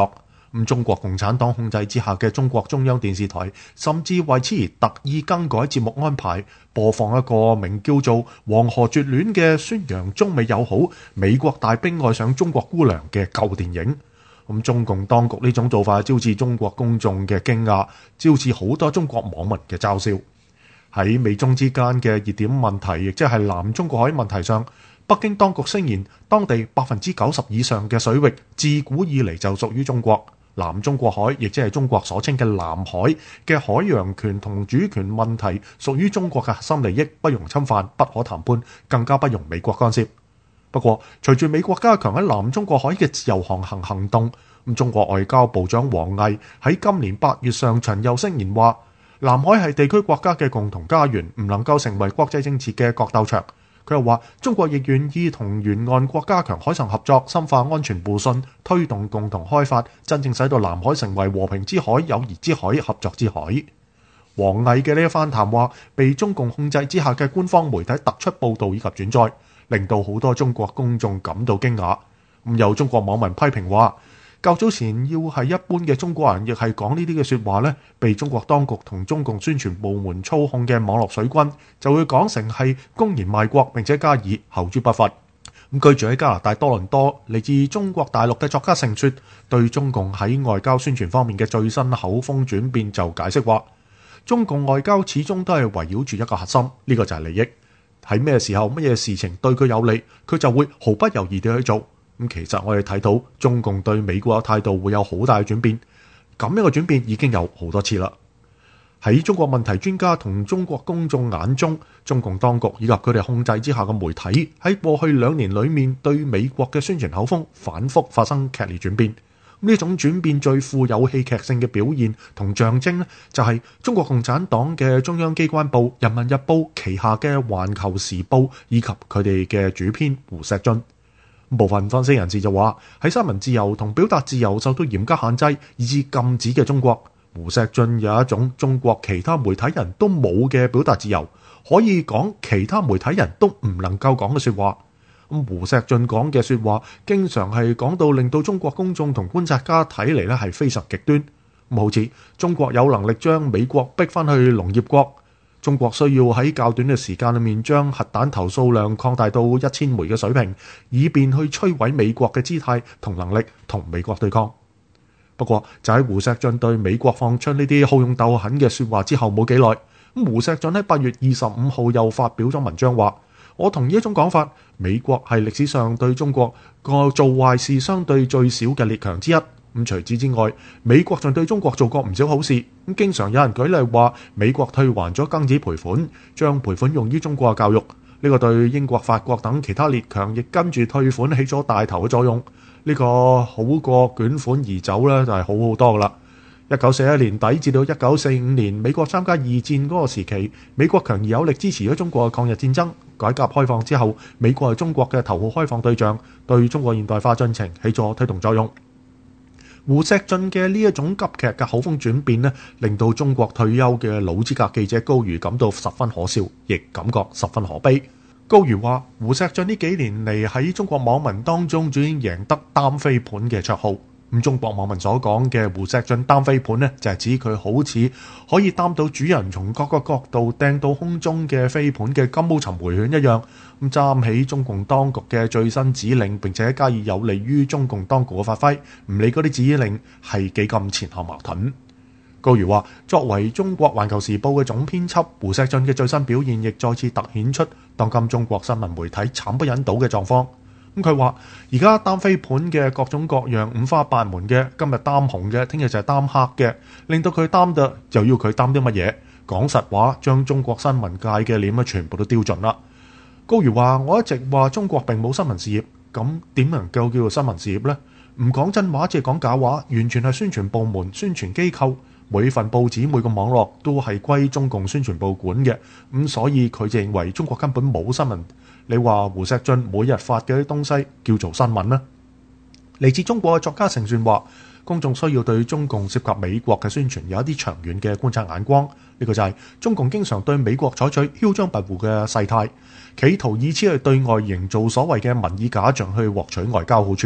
咁中國共產黨控制之下嘅中國中央電視台，甚至為此而特意更改節目安排，播放一個名叫做《黃河絕戀》嘅宣揚中美友好、美國大兵愛上中國姑娘嘅舊電影。咁中共當局呢種做法招致中國公眾嘅驚訝，招致好多中國網民嘅嘲笑。喺美中之間嘅熱點問題，亦即係南中國海問題上，北京當局聲言當地百分之九十以上嘅水域自古以嚟就屬於中國。南中國海，亦即係中國所稱嘅南海嘅海洋權同主權問題，屬於中國嘅核心利益，不容侵犯，不可談判，更加不容美國干涉。不過，隨住美國加強喺南中國海嘅自由航行行動，咁中國外交部長王毅喺今年八月上旬又聲言話，南海係地區國家嘅共同家園，唔能夠成為國際政治嘅角鬥場。佢又話，中國亦願意同沿岸國加強海上合作，深化安全互信，推動共同開發，真正使到南海成為和平之海、友誼之海、合作之海。王毅嘅呢一番談話，被中共控制之下嘅官方媒體突出報導以及轉載，令到好多中國公眾感到驚訝。咁有中國網民批評話，較早前要係一般嘅中國人亦係講呢啲嘅説話呢，被中國當局同中共宣傳部門操控嘅網絡水軍就會講成係公然賣國，並且加以後諸不罰。咁居住喺加拿大多倫多嚟自中國大陸嘅作家盛雪對中共喺外交宣傳方面嘅最新口風轉變就解釋話，中共外交始終都係圍繞住一個核心，呢個就係利益。喺咩時候乜嘢事情對佢有利，佢就會毫不猶豫地去做。咁其實我哋睇到中共對美國嘅態度會有好大嘅轉變，咁樣嘅轉變已經有好多次啦。喺中國問題專家同中國公眾眼中，中共當局以及佢哋控制之下嘅媒體喺過去兩年裏面對美國嘅宣傳口風反覆發生劇烈轉變。呢種轉變最富有戲劇性嘅表現同象徵呢，就係中國共產黨嘅中央機關報《人民日報》旗下嘅《環球時報》以及佢哋嘅主編胡錫進。部分分析人士就話，喺新聞自由同表達自由受到嚴格限制以至禁止嘅中國，胡錫進有一種中國其他媒體人都冇嘅表達自由，可以講其他媒體人都唔能夠講嘅説話。咁胡錫進講嘅説話，經常係講到令到中國公眾同觀察家睇嚟咧係非常極端。咁好似中國有能力將美國逼翻去農業國。中國需要喺較短嘅時間裏面將核彈頭數量擴大到一千枚嘅水平，以便去摧毀美國嘅姿態同能力同美國對抗。不過就喺胡錫進對美國放出呢啲好勇鬥狠嘅説話之後冇幾耐，咁胡錫進喺八月二十五號又發表咗文章話，我同意一種講法，美國係歷史上對中國個做壞事相對最少嘅列強之一。咁除此之外，美國仲對中國做過唔少好事。咁經常有人舉例話，美國退還咗庚子賠款，將賠款用於中國嘅教育。呢個對英國、法國等其他列強亦跟住退款起咗帶頭嘅作用。呢個好過捲款而走咧，就係好好多噶啦。一九四一年底至到一九四五年，美國參加二戰嗰個時期，美國強而有力支持咗中國嘅抗日戰爭。改革開放之後，美國係中國嘅頭號開放對象，對中國現代化進程起咗推動作用。胡錫進嘅呢一種急劇嘅口風轉變呢，令到中國退休嘅老資格記者高瑜感到十分可笑，亦感覺十分可悲。高瑜話：胡錫進呢幾年嚟喺中國網民當中，已經贏得單飛盤嘅綽號。咁中國網民所講嘅胡錫進單飛盤呢，就係指佢好似可以擔到主人從各個角度掟到空中嘅飛盤嘅金毛尋回犬一樣，咁擔起中共當局嘅最新指令，並且加以有利於中共當局嘅發揮，唔理嗰啲指令係幾咁前後矛盾。高瑜話：作為中國環球時報嘅總編輯，胡錫進嘅最新表現亦再次突顯出當今中國新聞媒體慘不忍睹嘅狀況。咁佢話：而家擔飛盤嘅各種各樣五花八門嘅，今日擔紅嘅，聽日就係擔黑嘅，令到佢擔得就要佢擔啲乜嘢？講實話，將中國新聞界嘅臉啊全部都丟盡啦。高瑜話：我一直話中國並冇新聞事業，咁點能夠叫做新聞事業呢？唔講真話，只係講假話，完全係宣傳部門、宣傳機構。每份報紙、每個網絡都係歸中共宣傳部管嘅，咁所以佢就認為中國根本冇新聞。你話胡錫進每日發嘅啲東西叫做新聞咩？嚟自中國嘅作家盛算話，公眾需要對中共涉及美國嘅宣傳有一啲長遠嘅觀察眼光。呢、這個就係中共經常對美國採取囂張跋扈嘅勢態，企圖以此去對外營造所謂嘅民意假象去獲取外交好處。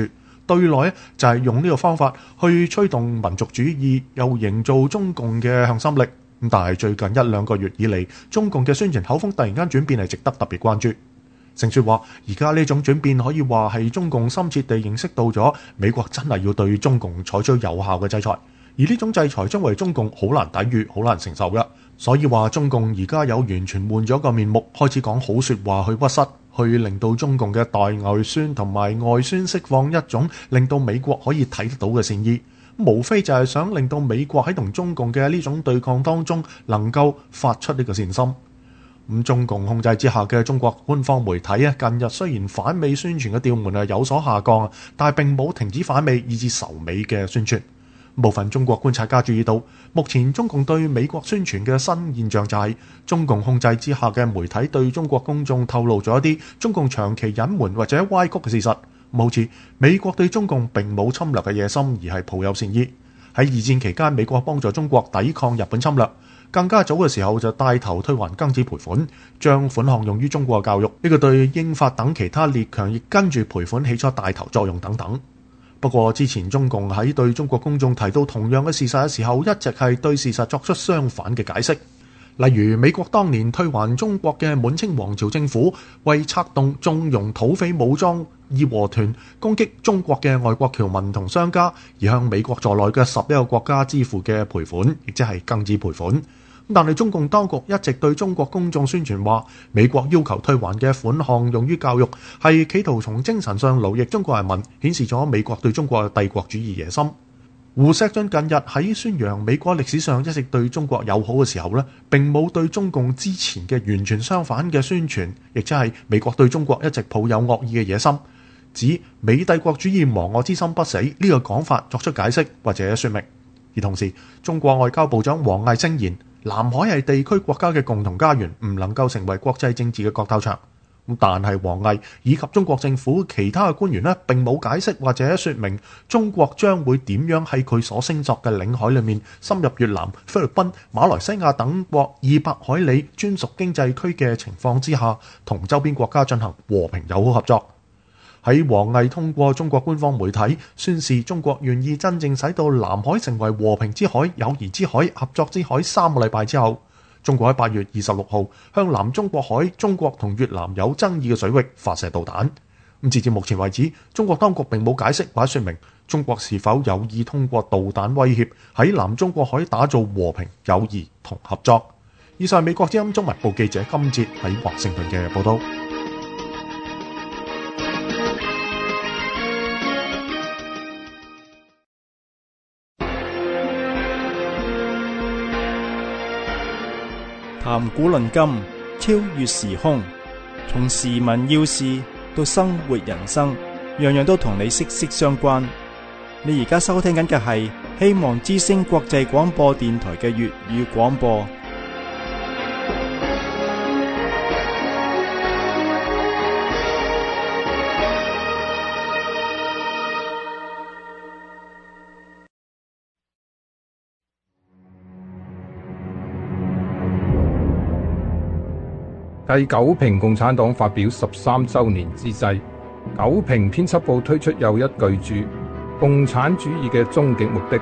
對內就係用呢個方法去吹動民族主義，又營造中共嘅向心力。咁但係最近一兩個月以嚟，中共嘅宣傳口風突然間轉變係值得特別關注。盛雪話：而家呢種轉變可以話係中共深切地認識到咗美國真係要對中共採取有效嘅制裁，而呢種制裁將為中共好難抵禦、好難承受嘅。所以話中共而家有完全換咗個面目，開始講好説話去屈膝，去令到中共嘅代外宣同埋外宣釋放一種令到美國可以睇得到嘅善意，無非就係想令到美國喺同中共嘅呢種對抗當中能夠發出呢個善心。咁中共控制之下嘅中國官方媒體啊，近日雖然反美宣傳嘅調門係有所下降，但係並冇停止反美以至仇美嘅宣傳。部分中國觀察家注意到，目前中共對美國宣傳嘅新現象就係中共控制之下嘅媒體對中國公眾透露咗一啲中共長期隱瞞或者歪曲嘅事實，好似美國對中共並冇侵略嘅野心，而係抱有善意。喺二戰期間，美國幫助中國抵抗日本侵略，更加早嘅時候就帶頭退還庚子賠款，將款項用於中國教育。呢個對英法等其他列強亦跟住賠款起咗帶頭作用等等。不過之前中共喺對中國公眾提到同樣嘅事實嘅時候，一直係對事實作出相反嘅解釋。例如美國當年退還中國嘅滿清皇朝政府，為策動縱容土匪武裝義和團攻擊中國嘅外國僑民同商家，而向美國在內嘅十一個國家支付嘅賠款，亦即係庚子賠款。但係中共當局一直對中國公眾宣傳話，美國要求退還嘅款項用於教育，係企圖從精神上奴役中國人民，顯示咗美國對中國嘅帝國主義野心。胡錫進近日喺宣揚美國歷史上一直對中國友好嘅時候呢，並冇對中共之前嘅完全相反嘅宣傳，亦即係美國對中國一直抱有惡意嘅野心，指美帝國主義亡我之心不死呢個講法作出解釋或者說明。而同時，中國外交部長王毅聲言，南海係地區國家嘅共同家園，唔能夠成為國際政治嘅角鬥場。但係王毅以及中國政府其他嘅官員呢，並冇解釋或者說明中國將會點樣喺佢所聲索嘅領海裏面深入越南、菲律賓、馬來西亞等國二百海里專屬經濟區嘅情況之下，同周邊國家進行和平友好合作。喺王毅通過中國官方媒體宣示中國願意真正使到南海成為和平之海、友誼之海、合作之海三個禮拜之後，中國喺八月二十六號向南中國海、中國同越南有爭議嘅水域發射導彈。咁截至目前為止，中國當局並冇解釋或者說明中國是否有意通過導彈威脅喺南中國海打造和平、友誼同合作。以上係美國之音中文部記者金哲喺華盛頓嘅報道。 談古論今，超越時空，從時聞要事到生活人生，樣樣都同你息息相關。你而家收聽緊嘅係希望之聲國際廣播電台嘅粵語廣播。 繼九評共產黨發表十三周年之際，九評編輯部推出又一巨著《共產主義嘅終極目的》。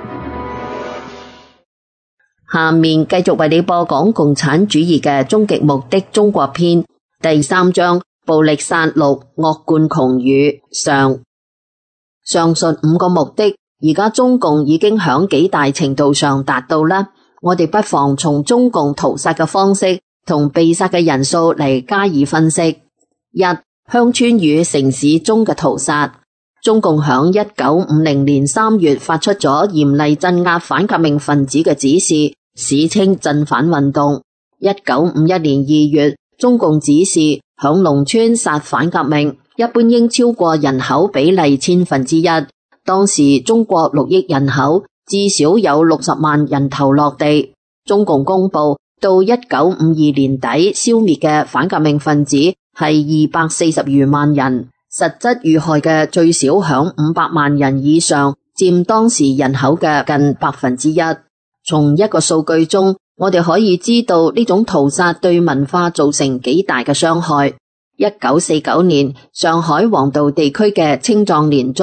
下面繼續為你播講《共產主義嘅終極目的》中國篇第三章：暴力殺戮、惡貫窮語上。上述五個目的，而家中共已經響幾大程度上達到啦。我哋不妨從中共屠殺嘅方式同被殺嘅人數嚟加以分析。一、鄉村與城市中嘅屠殺。中共響一九五零年三月發出咗嚴厲鎮壓反革命分子嘅指示，史稱鎮反運動。一九五一年二月，中共指示響農村殺反革命，一般應超過人口比例千分之一。當時中國六億人口，至少有六十萬人頭落地。中共公布，到一九五二年底消滅嘅反革命分子係二百四十餘萬人，實質遇害嘅最少響五百萬人以上，佔當時人口嘅近百分之一。從一個數據中，我哋可以知道呢種屠殺對文化造成幾大嘅傷害。一九四九年，上海黃道地區嘅青壯年中，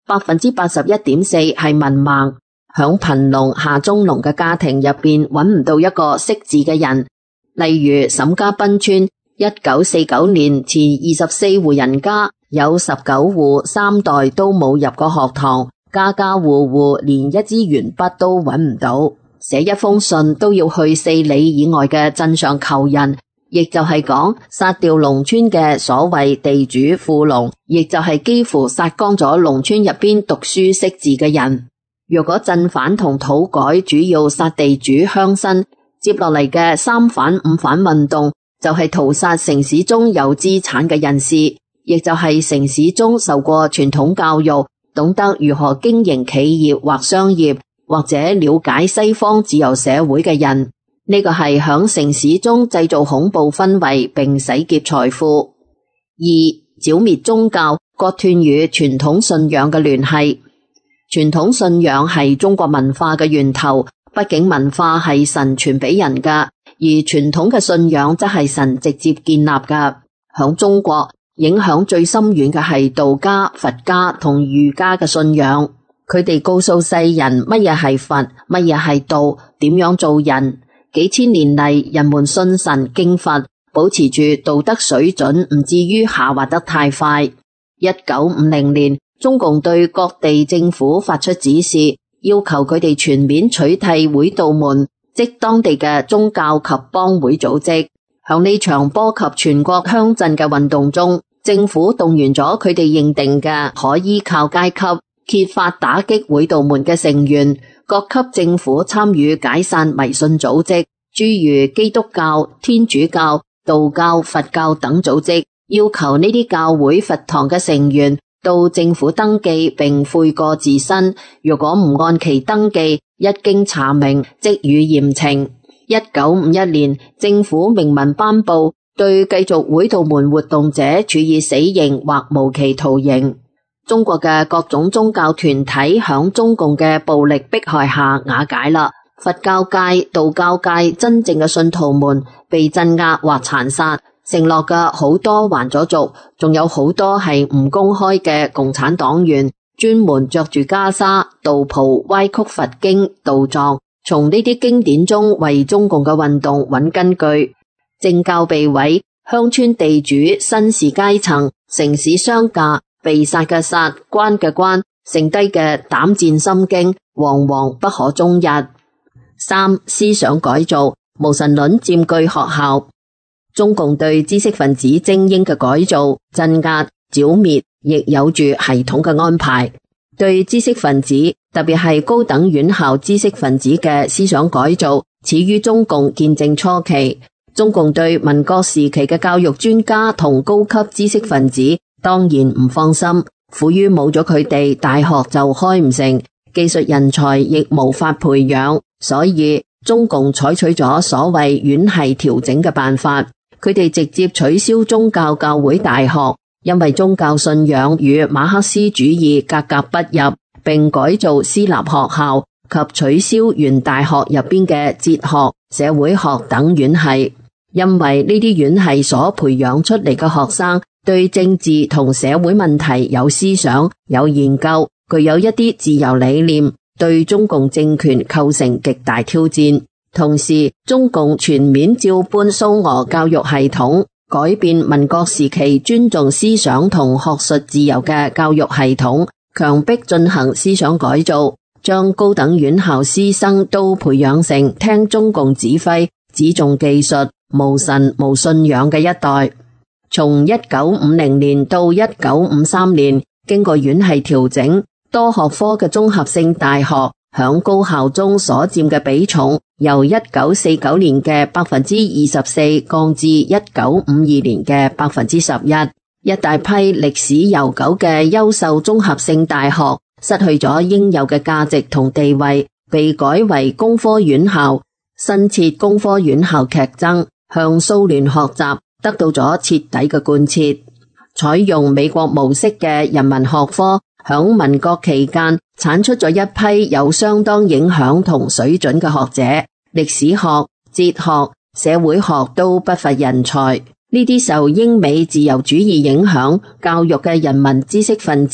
百分之八十一點四係文盲。響貧農下中農嘅家庭入邊揾唔到一個識字嘅人。例如沈家浜村一九四九年前二十四戶人家，有十九戶三代都冇入過學堂，家家戶戶連一支鉛筆都揾唔到，寫一封信都要去四里以外嘅鎮上求人，亦就係講殺掉農村嘅所謂地主富農，亦就係幾乎殺光咗農村入邊讀書識字嘅人。若果鎮反同土改主要殺地主鄉紳，接落嚟嘅三反五反運動就係屠殺城市中有資產嘅人士，亦就係城市中受過傳統教育，懂得如何經營企業或商業，或者了解西方自由社會嘅人。呢個係響城市中製造恐怖氛圍並洗劫財富。二、剿滅宗教，割斷與傳統信仰嘅聯繫。傳統信仰係中國文化嘅源頭，畢竟文化係神傳俾人噶，而傳統嘅信仰則係神直接建立噶。響中國，影響最深遠嘅係道家、佛家同儒家嘅信仰。佢哋告訴世人乜嘢係佛，乜嘢係道，點樣做人。幾千年嚟，人們信神敬佛，保持住道德水準，唔至於下滑得太快。一九五零年，中共對各地政府發出指示，要求佢哋全面取締會道門，即當地嘅宗教及幫會組織。響呢場波及全國鄉鎮嘅運動中，政府動員咗佢哋認定嘅可依靠階級，揭發打擊會道門嘅成員。各級政府參與解散迷信組織，諸如基督教、天主教、道教、佛教等組織，要求呢啲教會佛堂嘅成員到政府登記並悔過自新，如果唔按期登記，一經查明即予嚴懲。一九五一年，政府明文頒布，對繼續會道門活動者處以死刑或無期徒刑。中國嘅各種宗教團體響中共嘅暴力迫害下瓦解啦。佛教界、道教界真正嘅信徒們被鎮壓或殘殺，承諾嘅好多還咗俗，仲有好多係唔公開嘅共產黨員，專門着住袈裟、道袍歪曲佛經、道藏，從呢啲經典中為中共嘅運動揾根據。政教被毀，鄉村地主、紳士階層、城市商家被殺嘅殺，關嘅關，剩低嘅膽戰心驚，惶惶不可終日。三、思想改造，無神論佔據學校。中共對知識分子精英嘅改造、鎮壓、剿滅，亦有住系統嘅安排。對知識分子，特別係高等院校知識分子嘅思想改造，始於中共建政初期。中共對民國時期嘅教育專家同高級知識分子當然唔放心，苦於冇咗佢哋，大學就開唔成，技術人才亦無法培養，所以中共採取咗所謂院系調整嘅辦法，佢哋直接取消宗教教會大學，因為宗教信仰與馬克思主義格格不入，並改造私立學校及取消原大學入邊嘅哲學、社會學等院系，因為呢啲院系所培養出嚟嘅學生對政治同社會問題有思想、有研究，具有一啲自由理念，對中共政權構成極大挑戰。同時，中共全面照搬蘇俄教育系統，改變民國時期尊重思想同學術自由嘅教育系統，強迫進行思想改造，將高等院校師生都培養成聽中共指揮、只重技術、無神無信仰嘅一代。從一九五零年到一九五三年，經過院系調整，多學科嘅綜合性大學響高校中所佔嘅比重，由一九四九年嘅百分之二十四降至一九五二年嘅百分之十一。一大批歷史悠久嘅優秀綜合性大學失去咗應有嘅價值同地位，被改為工科院校。新設工科院校劇增，向蘇聯學習，得到咗徹底嘅貫徹。採用美國模式嘅人文學科，響民國期間產出咗一批有相當影響同水準嘅學者，歷史學、哲學、社會學都不乏人才。呢啲受英美自由主義影響教育嘅人民知識分子，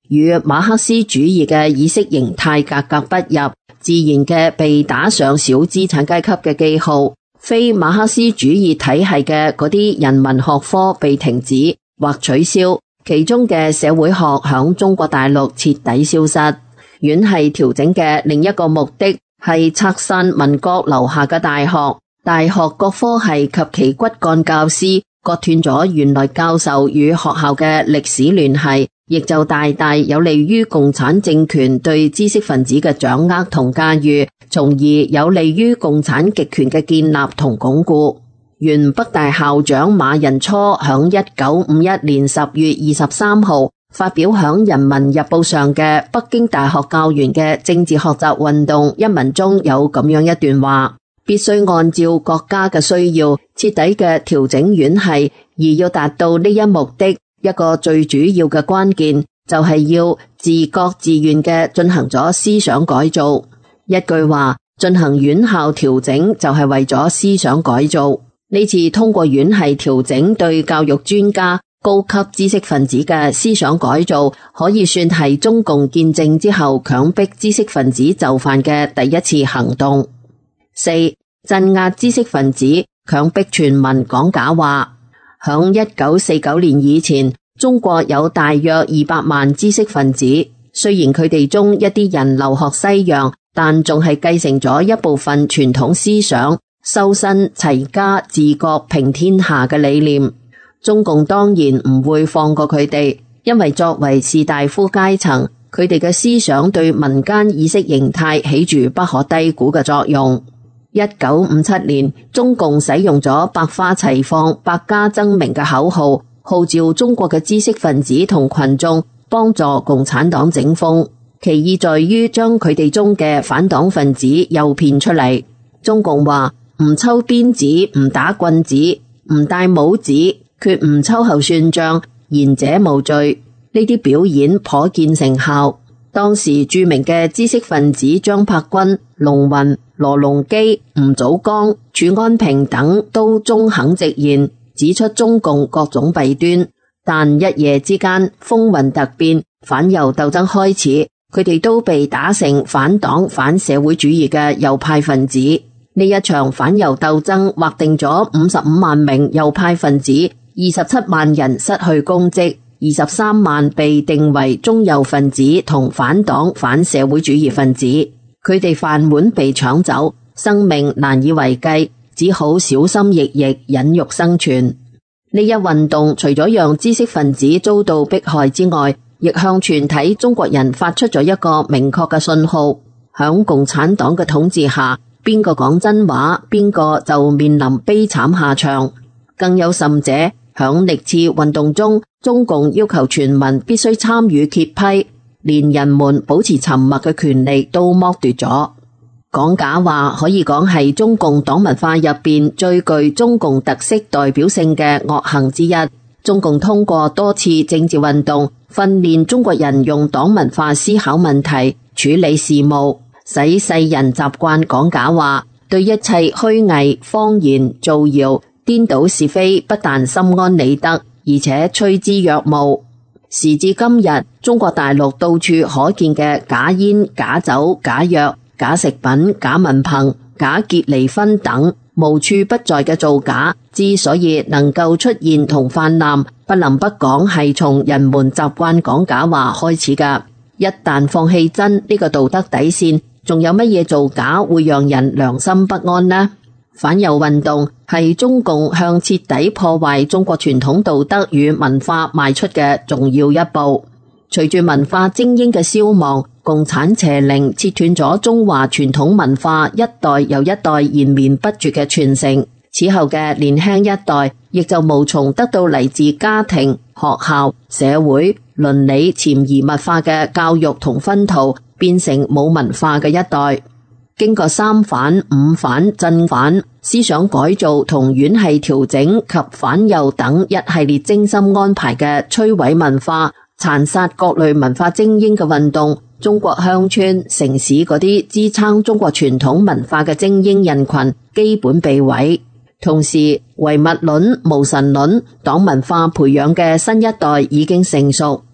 與馬克思主義嘅意識形態格格不入，自然嘅被打上小資產階級嘅記號。非馬克思主義體系嘅嗰啲人文學科被停止或取消，其中嘅社會學響中國大陸徹底消失。院系調整嘅另一個目的係拆散民國留下嘅大學，大學各科系及其骨幹教師割斷咗原來教授與學校嘅歷史聯繫，亦就大大有利於共產政權對知識分子嘅掌握同駕馭，從而有利於共產極權嘅建立同鞏固。原北大校長馬寅初響一九五一年十月二十三號發表響《人民日報》上嘅北京大學教員嘅政治學習運動一文中有咁樣一段話：必須按照國家嘅需要徹底嘅調整院系，而要達到呢一目的，一個最主要嘅關鍵就係要自覺自願嘅進行咗思想改造。一句話，進行院校調整就係為咗思想改造。呢次通過院系調整對教育專家、高級知識分子嘅思想改造，可以算係中共建政之後強迫知識分子就範嘅第一次行動。四、鎮壓知識分子，強迫全民講假話。響一九四九年以前，中國有大約二百萬知識分子，雖然佢哋中一啲人留學西洋，但仲係繼承咗一部分傳統思想，修身齊家治國平天下嘅理念。中共當然唔會放過佢哋，因為作為士大夫階層，佢哋嘅思想對民間意識形態起住不可低估嘅作用。一九五七年，中共使用咗百花齊放、百家爭鳴嘅口號，號召中國嘅知識分子同群眾幫助共產黨整風，其意在於將佢哋中嘅反黨分子誘騙出嚟。中共話唔抽鞭子，唔打棍子，唔戴帽子，決唔秋後算賬，言者無罪。呢啲表演頗見成效。當時著名嘅知識分子張柏君、龍雲、羅隆基、吳祖剛、儲安平等都中肯直言，指出中共各種弊端。但一夜之間風雲突變，反右鬥爭開始，佢哋都被打成反黨反社會主義嘅右派分子。呢一場反右鬥爭劃定咗五十五萬名右派分子，二十七萬人失去公職，二十三萬被定為中右分子同反黨反社會主義分子。佢哋飯碗被搶走，生命難以為繼，只好小心翼翼忍辱生存。呢一運動除咗讓知識分子遭到迫害之外，亦向全體中國人發出咗一個明確嘅信號：響共產黨嘅統治下，邊個講真話，邊個就面臨悲慘下場。更有甚者，響歷次運動中，中共要求全民必須參與揭批，連人們保持沉默嘅權利都剝奪咗。講假話可以講係中共黨文化入邊最具中共特色代表性嘅惡行之一。中共通過多次政治運動，訓練中國人用黨文化思考問題、處理事務，使世人習慣講假話，對一切虛偽、謊言、造謠、顛倒是非不但心安理得，而且趨之若鶩。時至今日，中國大陸到處可見嘅假煙、假酒、假藥、假食品、假文憑、假結離婚等無處不在嘅造假，之所以能夠出現同泛濫，不能不講係從人們習慣講假話開始㗎。一旦放棄真呢個道德底線，仲有乜嘢造假會讓人良心不安呢？反右運動係中共向徹底破壞中國傳統道德與文化邁出嘅重要一步。隨住文化精英嘅消亡，共產邪靈切斷咗中華傳統文化一代又一代延綿不絕嘅傳承。此後嘅年輕一代亦就無從得到嚟自家庭、學校、社會、倫理潛移默化嘅教育同熏陶，變成冇文化嘅一代。經過三反、五反、鎮反、思想改造同院系調整及反右等一系列精心安排嘅摧毀文化、殘殺各類文化精英嘅運動，中國鄉村、城市嗰啲支撐中國傳統文化嘅精英人群基本被毀。同時，唯物論、無神論、黨文化培養嘅新一代已經成熟，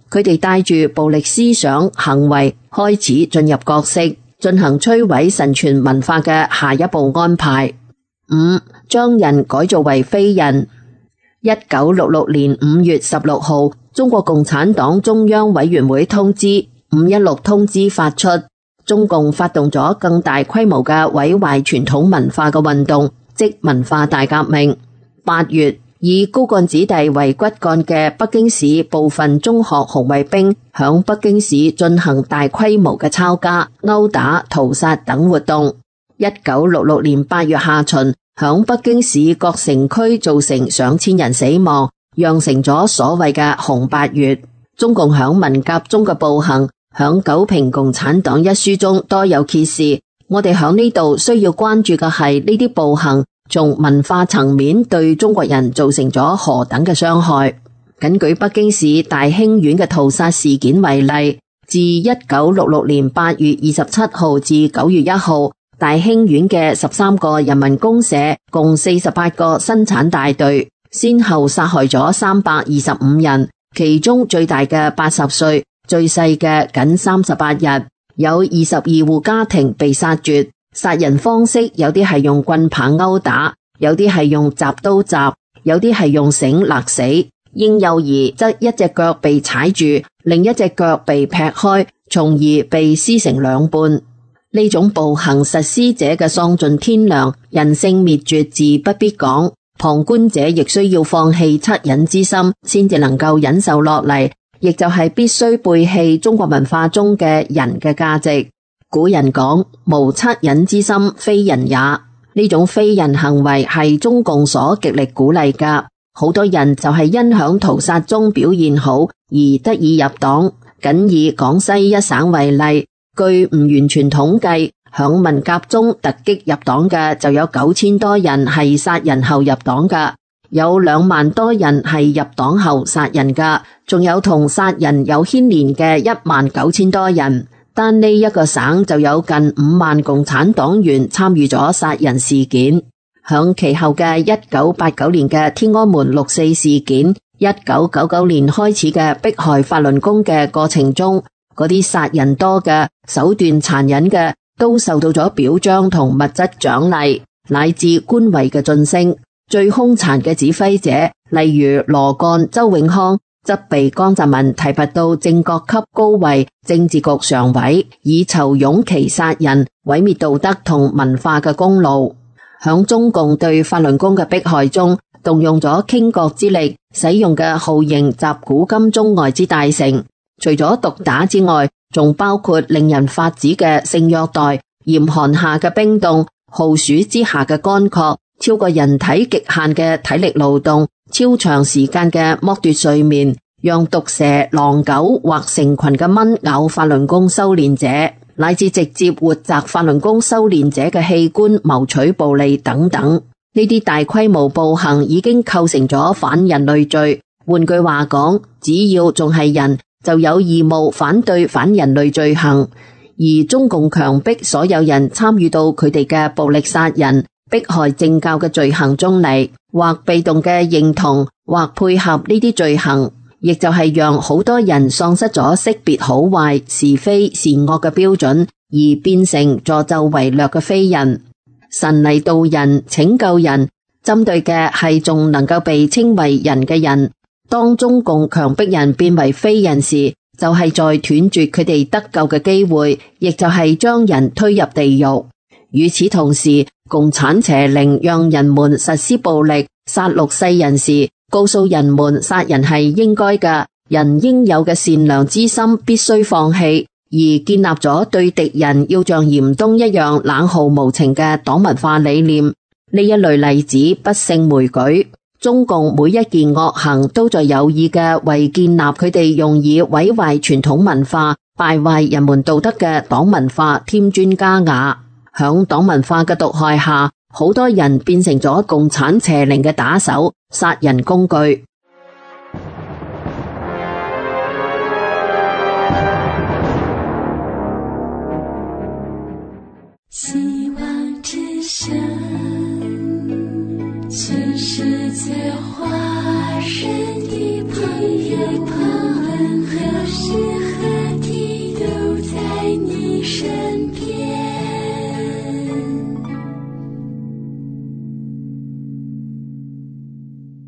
佢哋帶住暴力思想行為開始進入角色，進行摧毀神傳文化嘅下一步安排。五、將人改造為非人。一九六六年五月十六號，中國共產黨中央委員會通知五一六通知發出，中共發動咗更大規模嘅毀壞傳統文化嘅運動，即文化大革命。八月，以高幹子弟為骨幹嘅北京市部分中學紅衛兵響北京市進行大規模嘅抄家、毆打、屠殺等活動。一九六六年八月下旬，響北京市各城區造成上千人死亡，釀成咗所謂嘅紅八月。中共響文革中嘅暴行，響《九評共產黨》一書中多有揭示。我哋響呢度需要關注嘅係呢啲暴行從文化層面對中國人造成咗何等嘅傷害。僅舉北京市大興縣嘅屠殺事件為例，自一九六六年八月二十七號至九月一號，大興縣嘅十三個人民公社共四十八個生產大隊，先後殺害咗三百二十五人，其中最大嘅八十歲，最細嘅僅三十八日，有二十二戶家庭被殺絕。殺人方式有啲係用棍棒毆打，有啲係用鍘刀襲，有啲係用繩勒死。嬰幼兒則一隻腳被踩住，另一隻腳被劈開，從而被撕成兩半。呢種暴行實施者嘅喪盡天良、人性滅絕自不必講，旁觀者亦需要放棄惻隱之心，先至能夠忍受落嚟，亦就係必須背棄中國文化中嘅人嘅價值。古人講無惻隱之心，非人也。呢種非人行為係中共所極力鼓勵噶。好多人就係因響屠殺中表現好而得以入黨。僅以廣西一省為例，據唔完全統計，響文革中突擊入黨嘅就有九千多人係殺人後入黨噶，有兩萬多人係入黨後殺人噶，仲有同殺人有牽連嘅一萬九千多人。單呢一個省就有近五萬共產黨員參與咗殺人事件。響其後嘅一九八九年嘅天安門六四事件，一九九九年開始嘅迫害法輪功嘅過程中，嗰啲殺人多嘅、手段殘忍嘅，都受到咗表彰同物質獎勵，乃至官位嘅晉升。最兇殘嘅指揮者，例如羅幹、周永康，則被江澤民提拔到正國級高位政治局常委，以酬擁其殺人、毀滅道德同文化嘅功勞。響中共對法輪功嘅迫害中，動用咗傾國之力，使用嘅酷刑集古今中外之大成。除咗毒打之外，仲包括令人髮指嘅性虐待、嚴寒下嘅冰凍、酷暑之下嘅乾涸、超過人體極限嘅體力勞動、超長時間嘅剝奪睡眠，讓毒蛇、狼狗或成群嘅蚊咬法輪功修煉者，乃至直接活摘法輪功修煉者嘅器官謀取暴利等等。呢啲大規模暴行已經構成咗反人類罪。換句話講，只要仲係人，就有義務反對反人類罪行。而中共強迫所有人參與到佢哋嘅暴力殺人、迫害政教嘅罪行中嚟，或被動嘅認同，或配合呢啲罪行，亦就係讓好多人喪失咗識別好壞、是非善惡嘅標準，而變成助紂為虐嘅非人。神嚟導人、拯救人，針對嘅係仲能夠被稱為人嘅人。當中共強迫人變為非人時，就係在斷絕佢哋得救嘅機會，亦就係將人推入地獄。與此同時，共產邪靈讓人們實施暴力殺戮世人時，告訴人們殺人係應該嘅，人應有嘅善良之心必須放棄，而建立咗對敵人要像嚴冬一樣冷酷無情嘅黨文化理念。呢一類例子不勝枚舉。中共每一件惡行都在有意嘅為建立佢哋用以毀壞傳統文化、敗壞人們道德嘅黨文化添磚加瓦。響黨文化嘅毒害下，好多人變成咗共產邪靈嘅打手、殺人工具。 希望之聲，全世界華人的朋友們和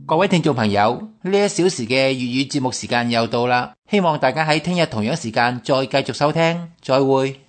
各位聽眾朋友，呢一小時嘅粵語節目時間又到啦，希望大家喺聽日同樣時間再繼續收聽，再會。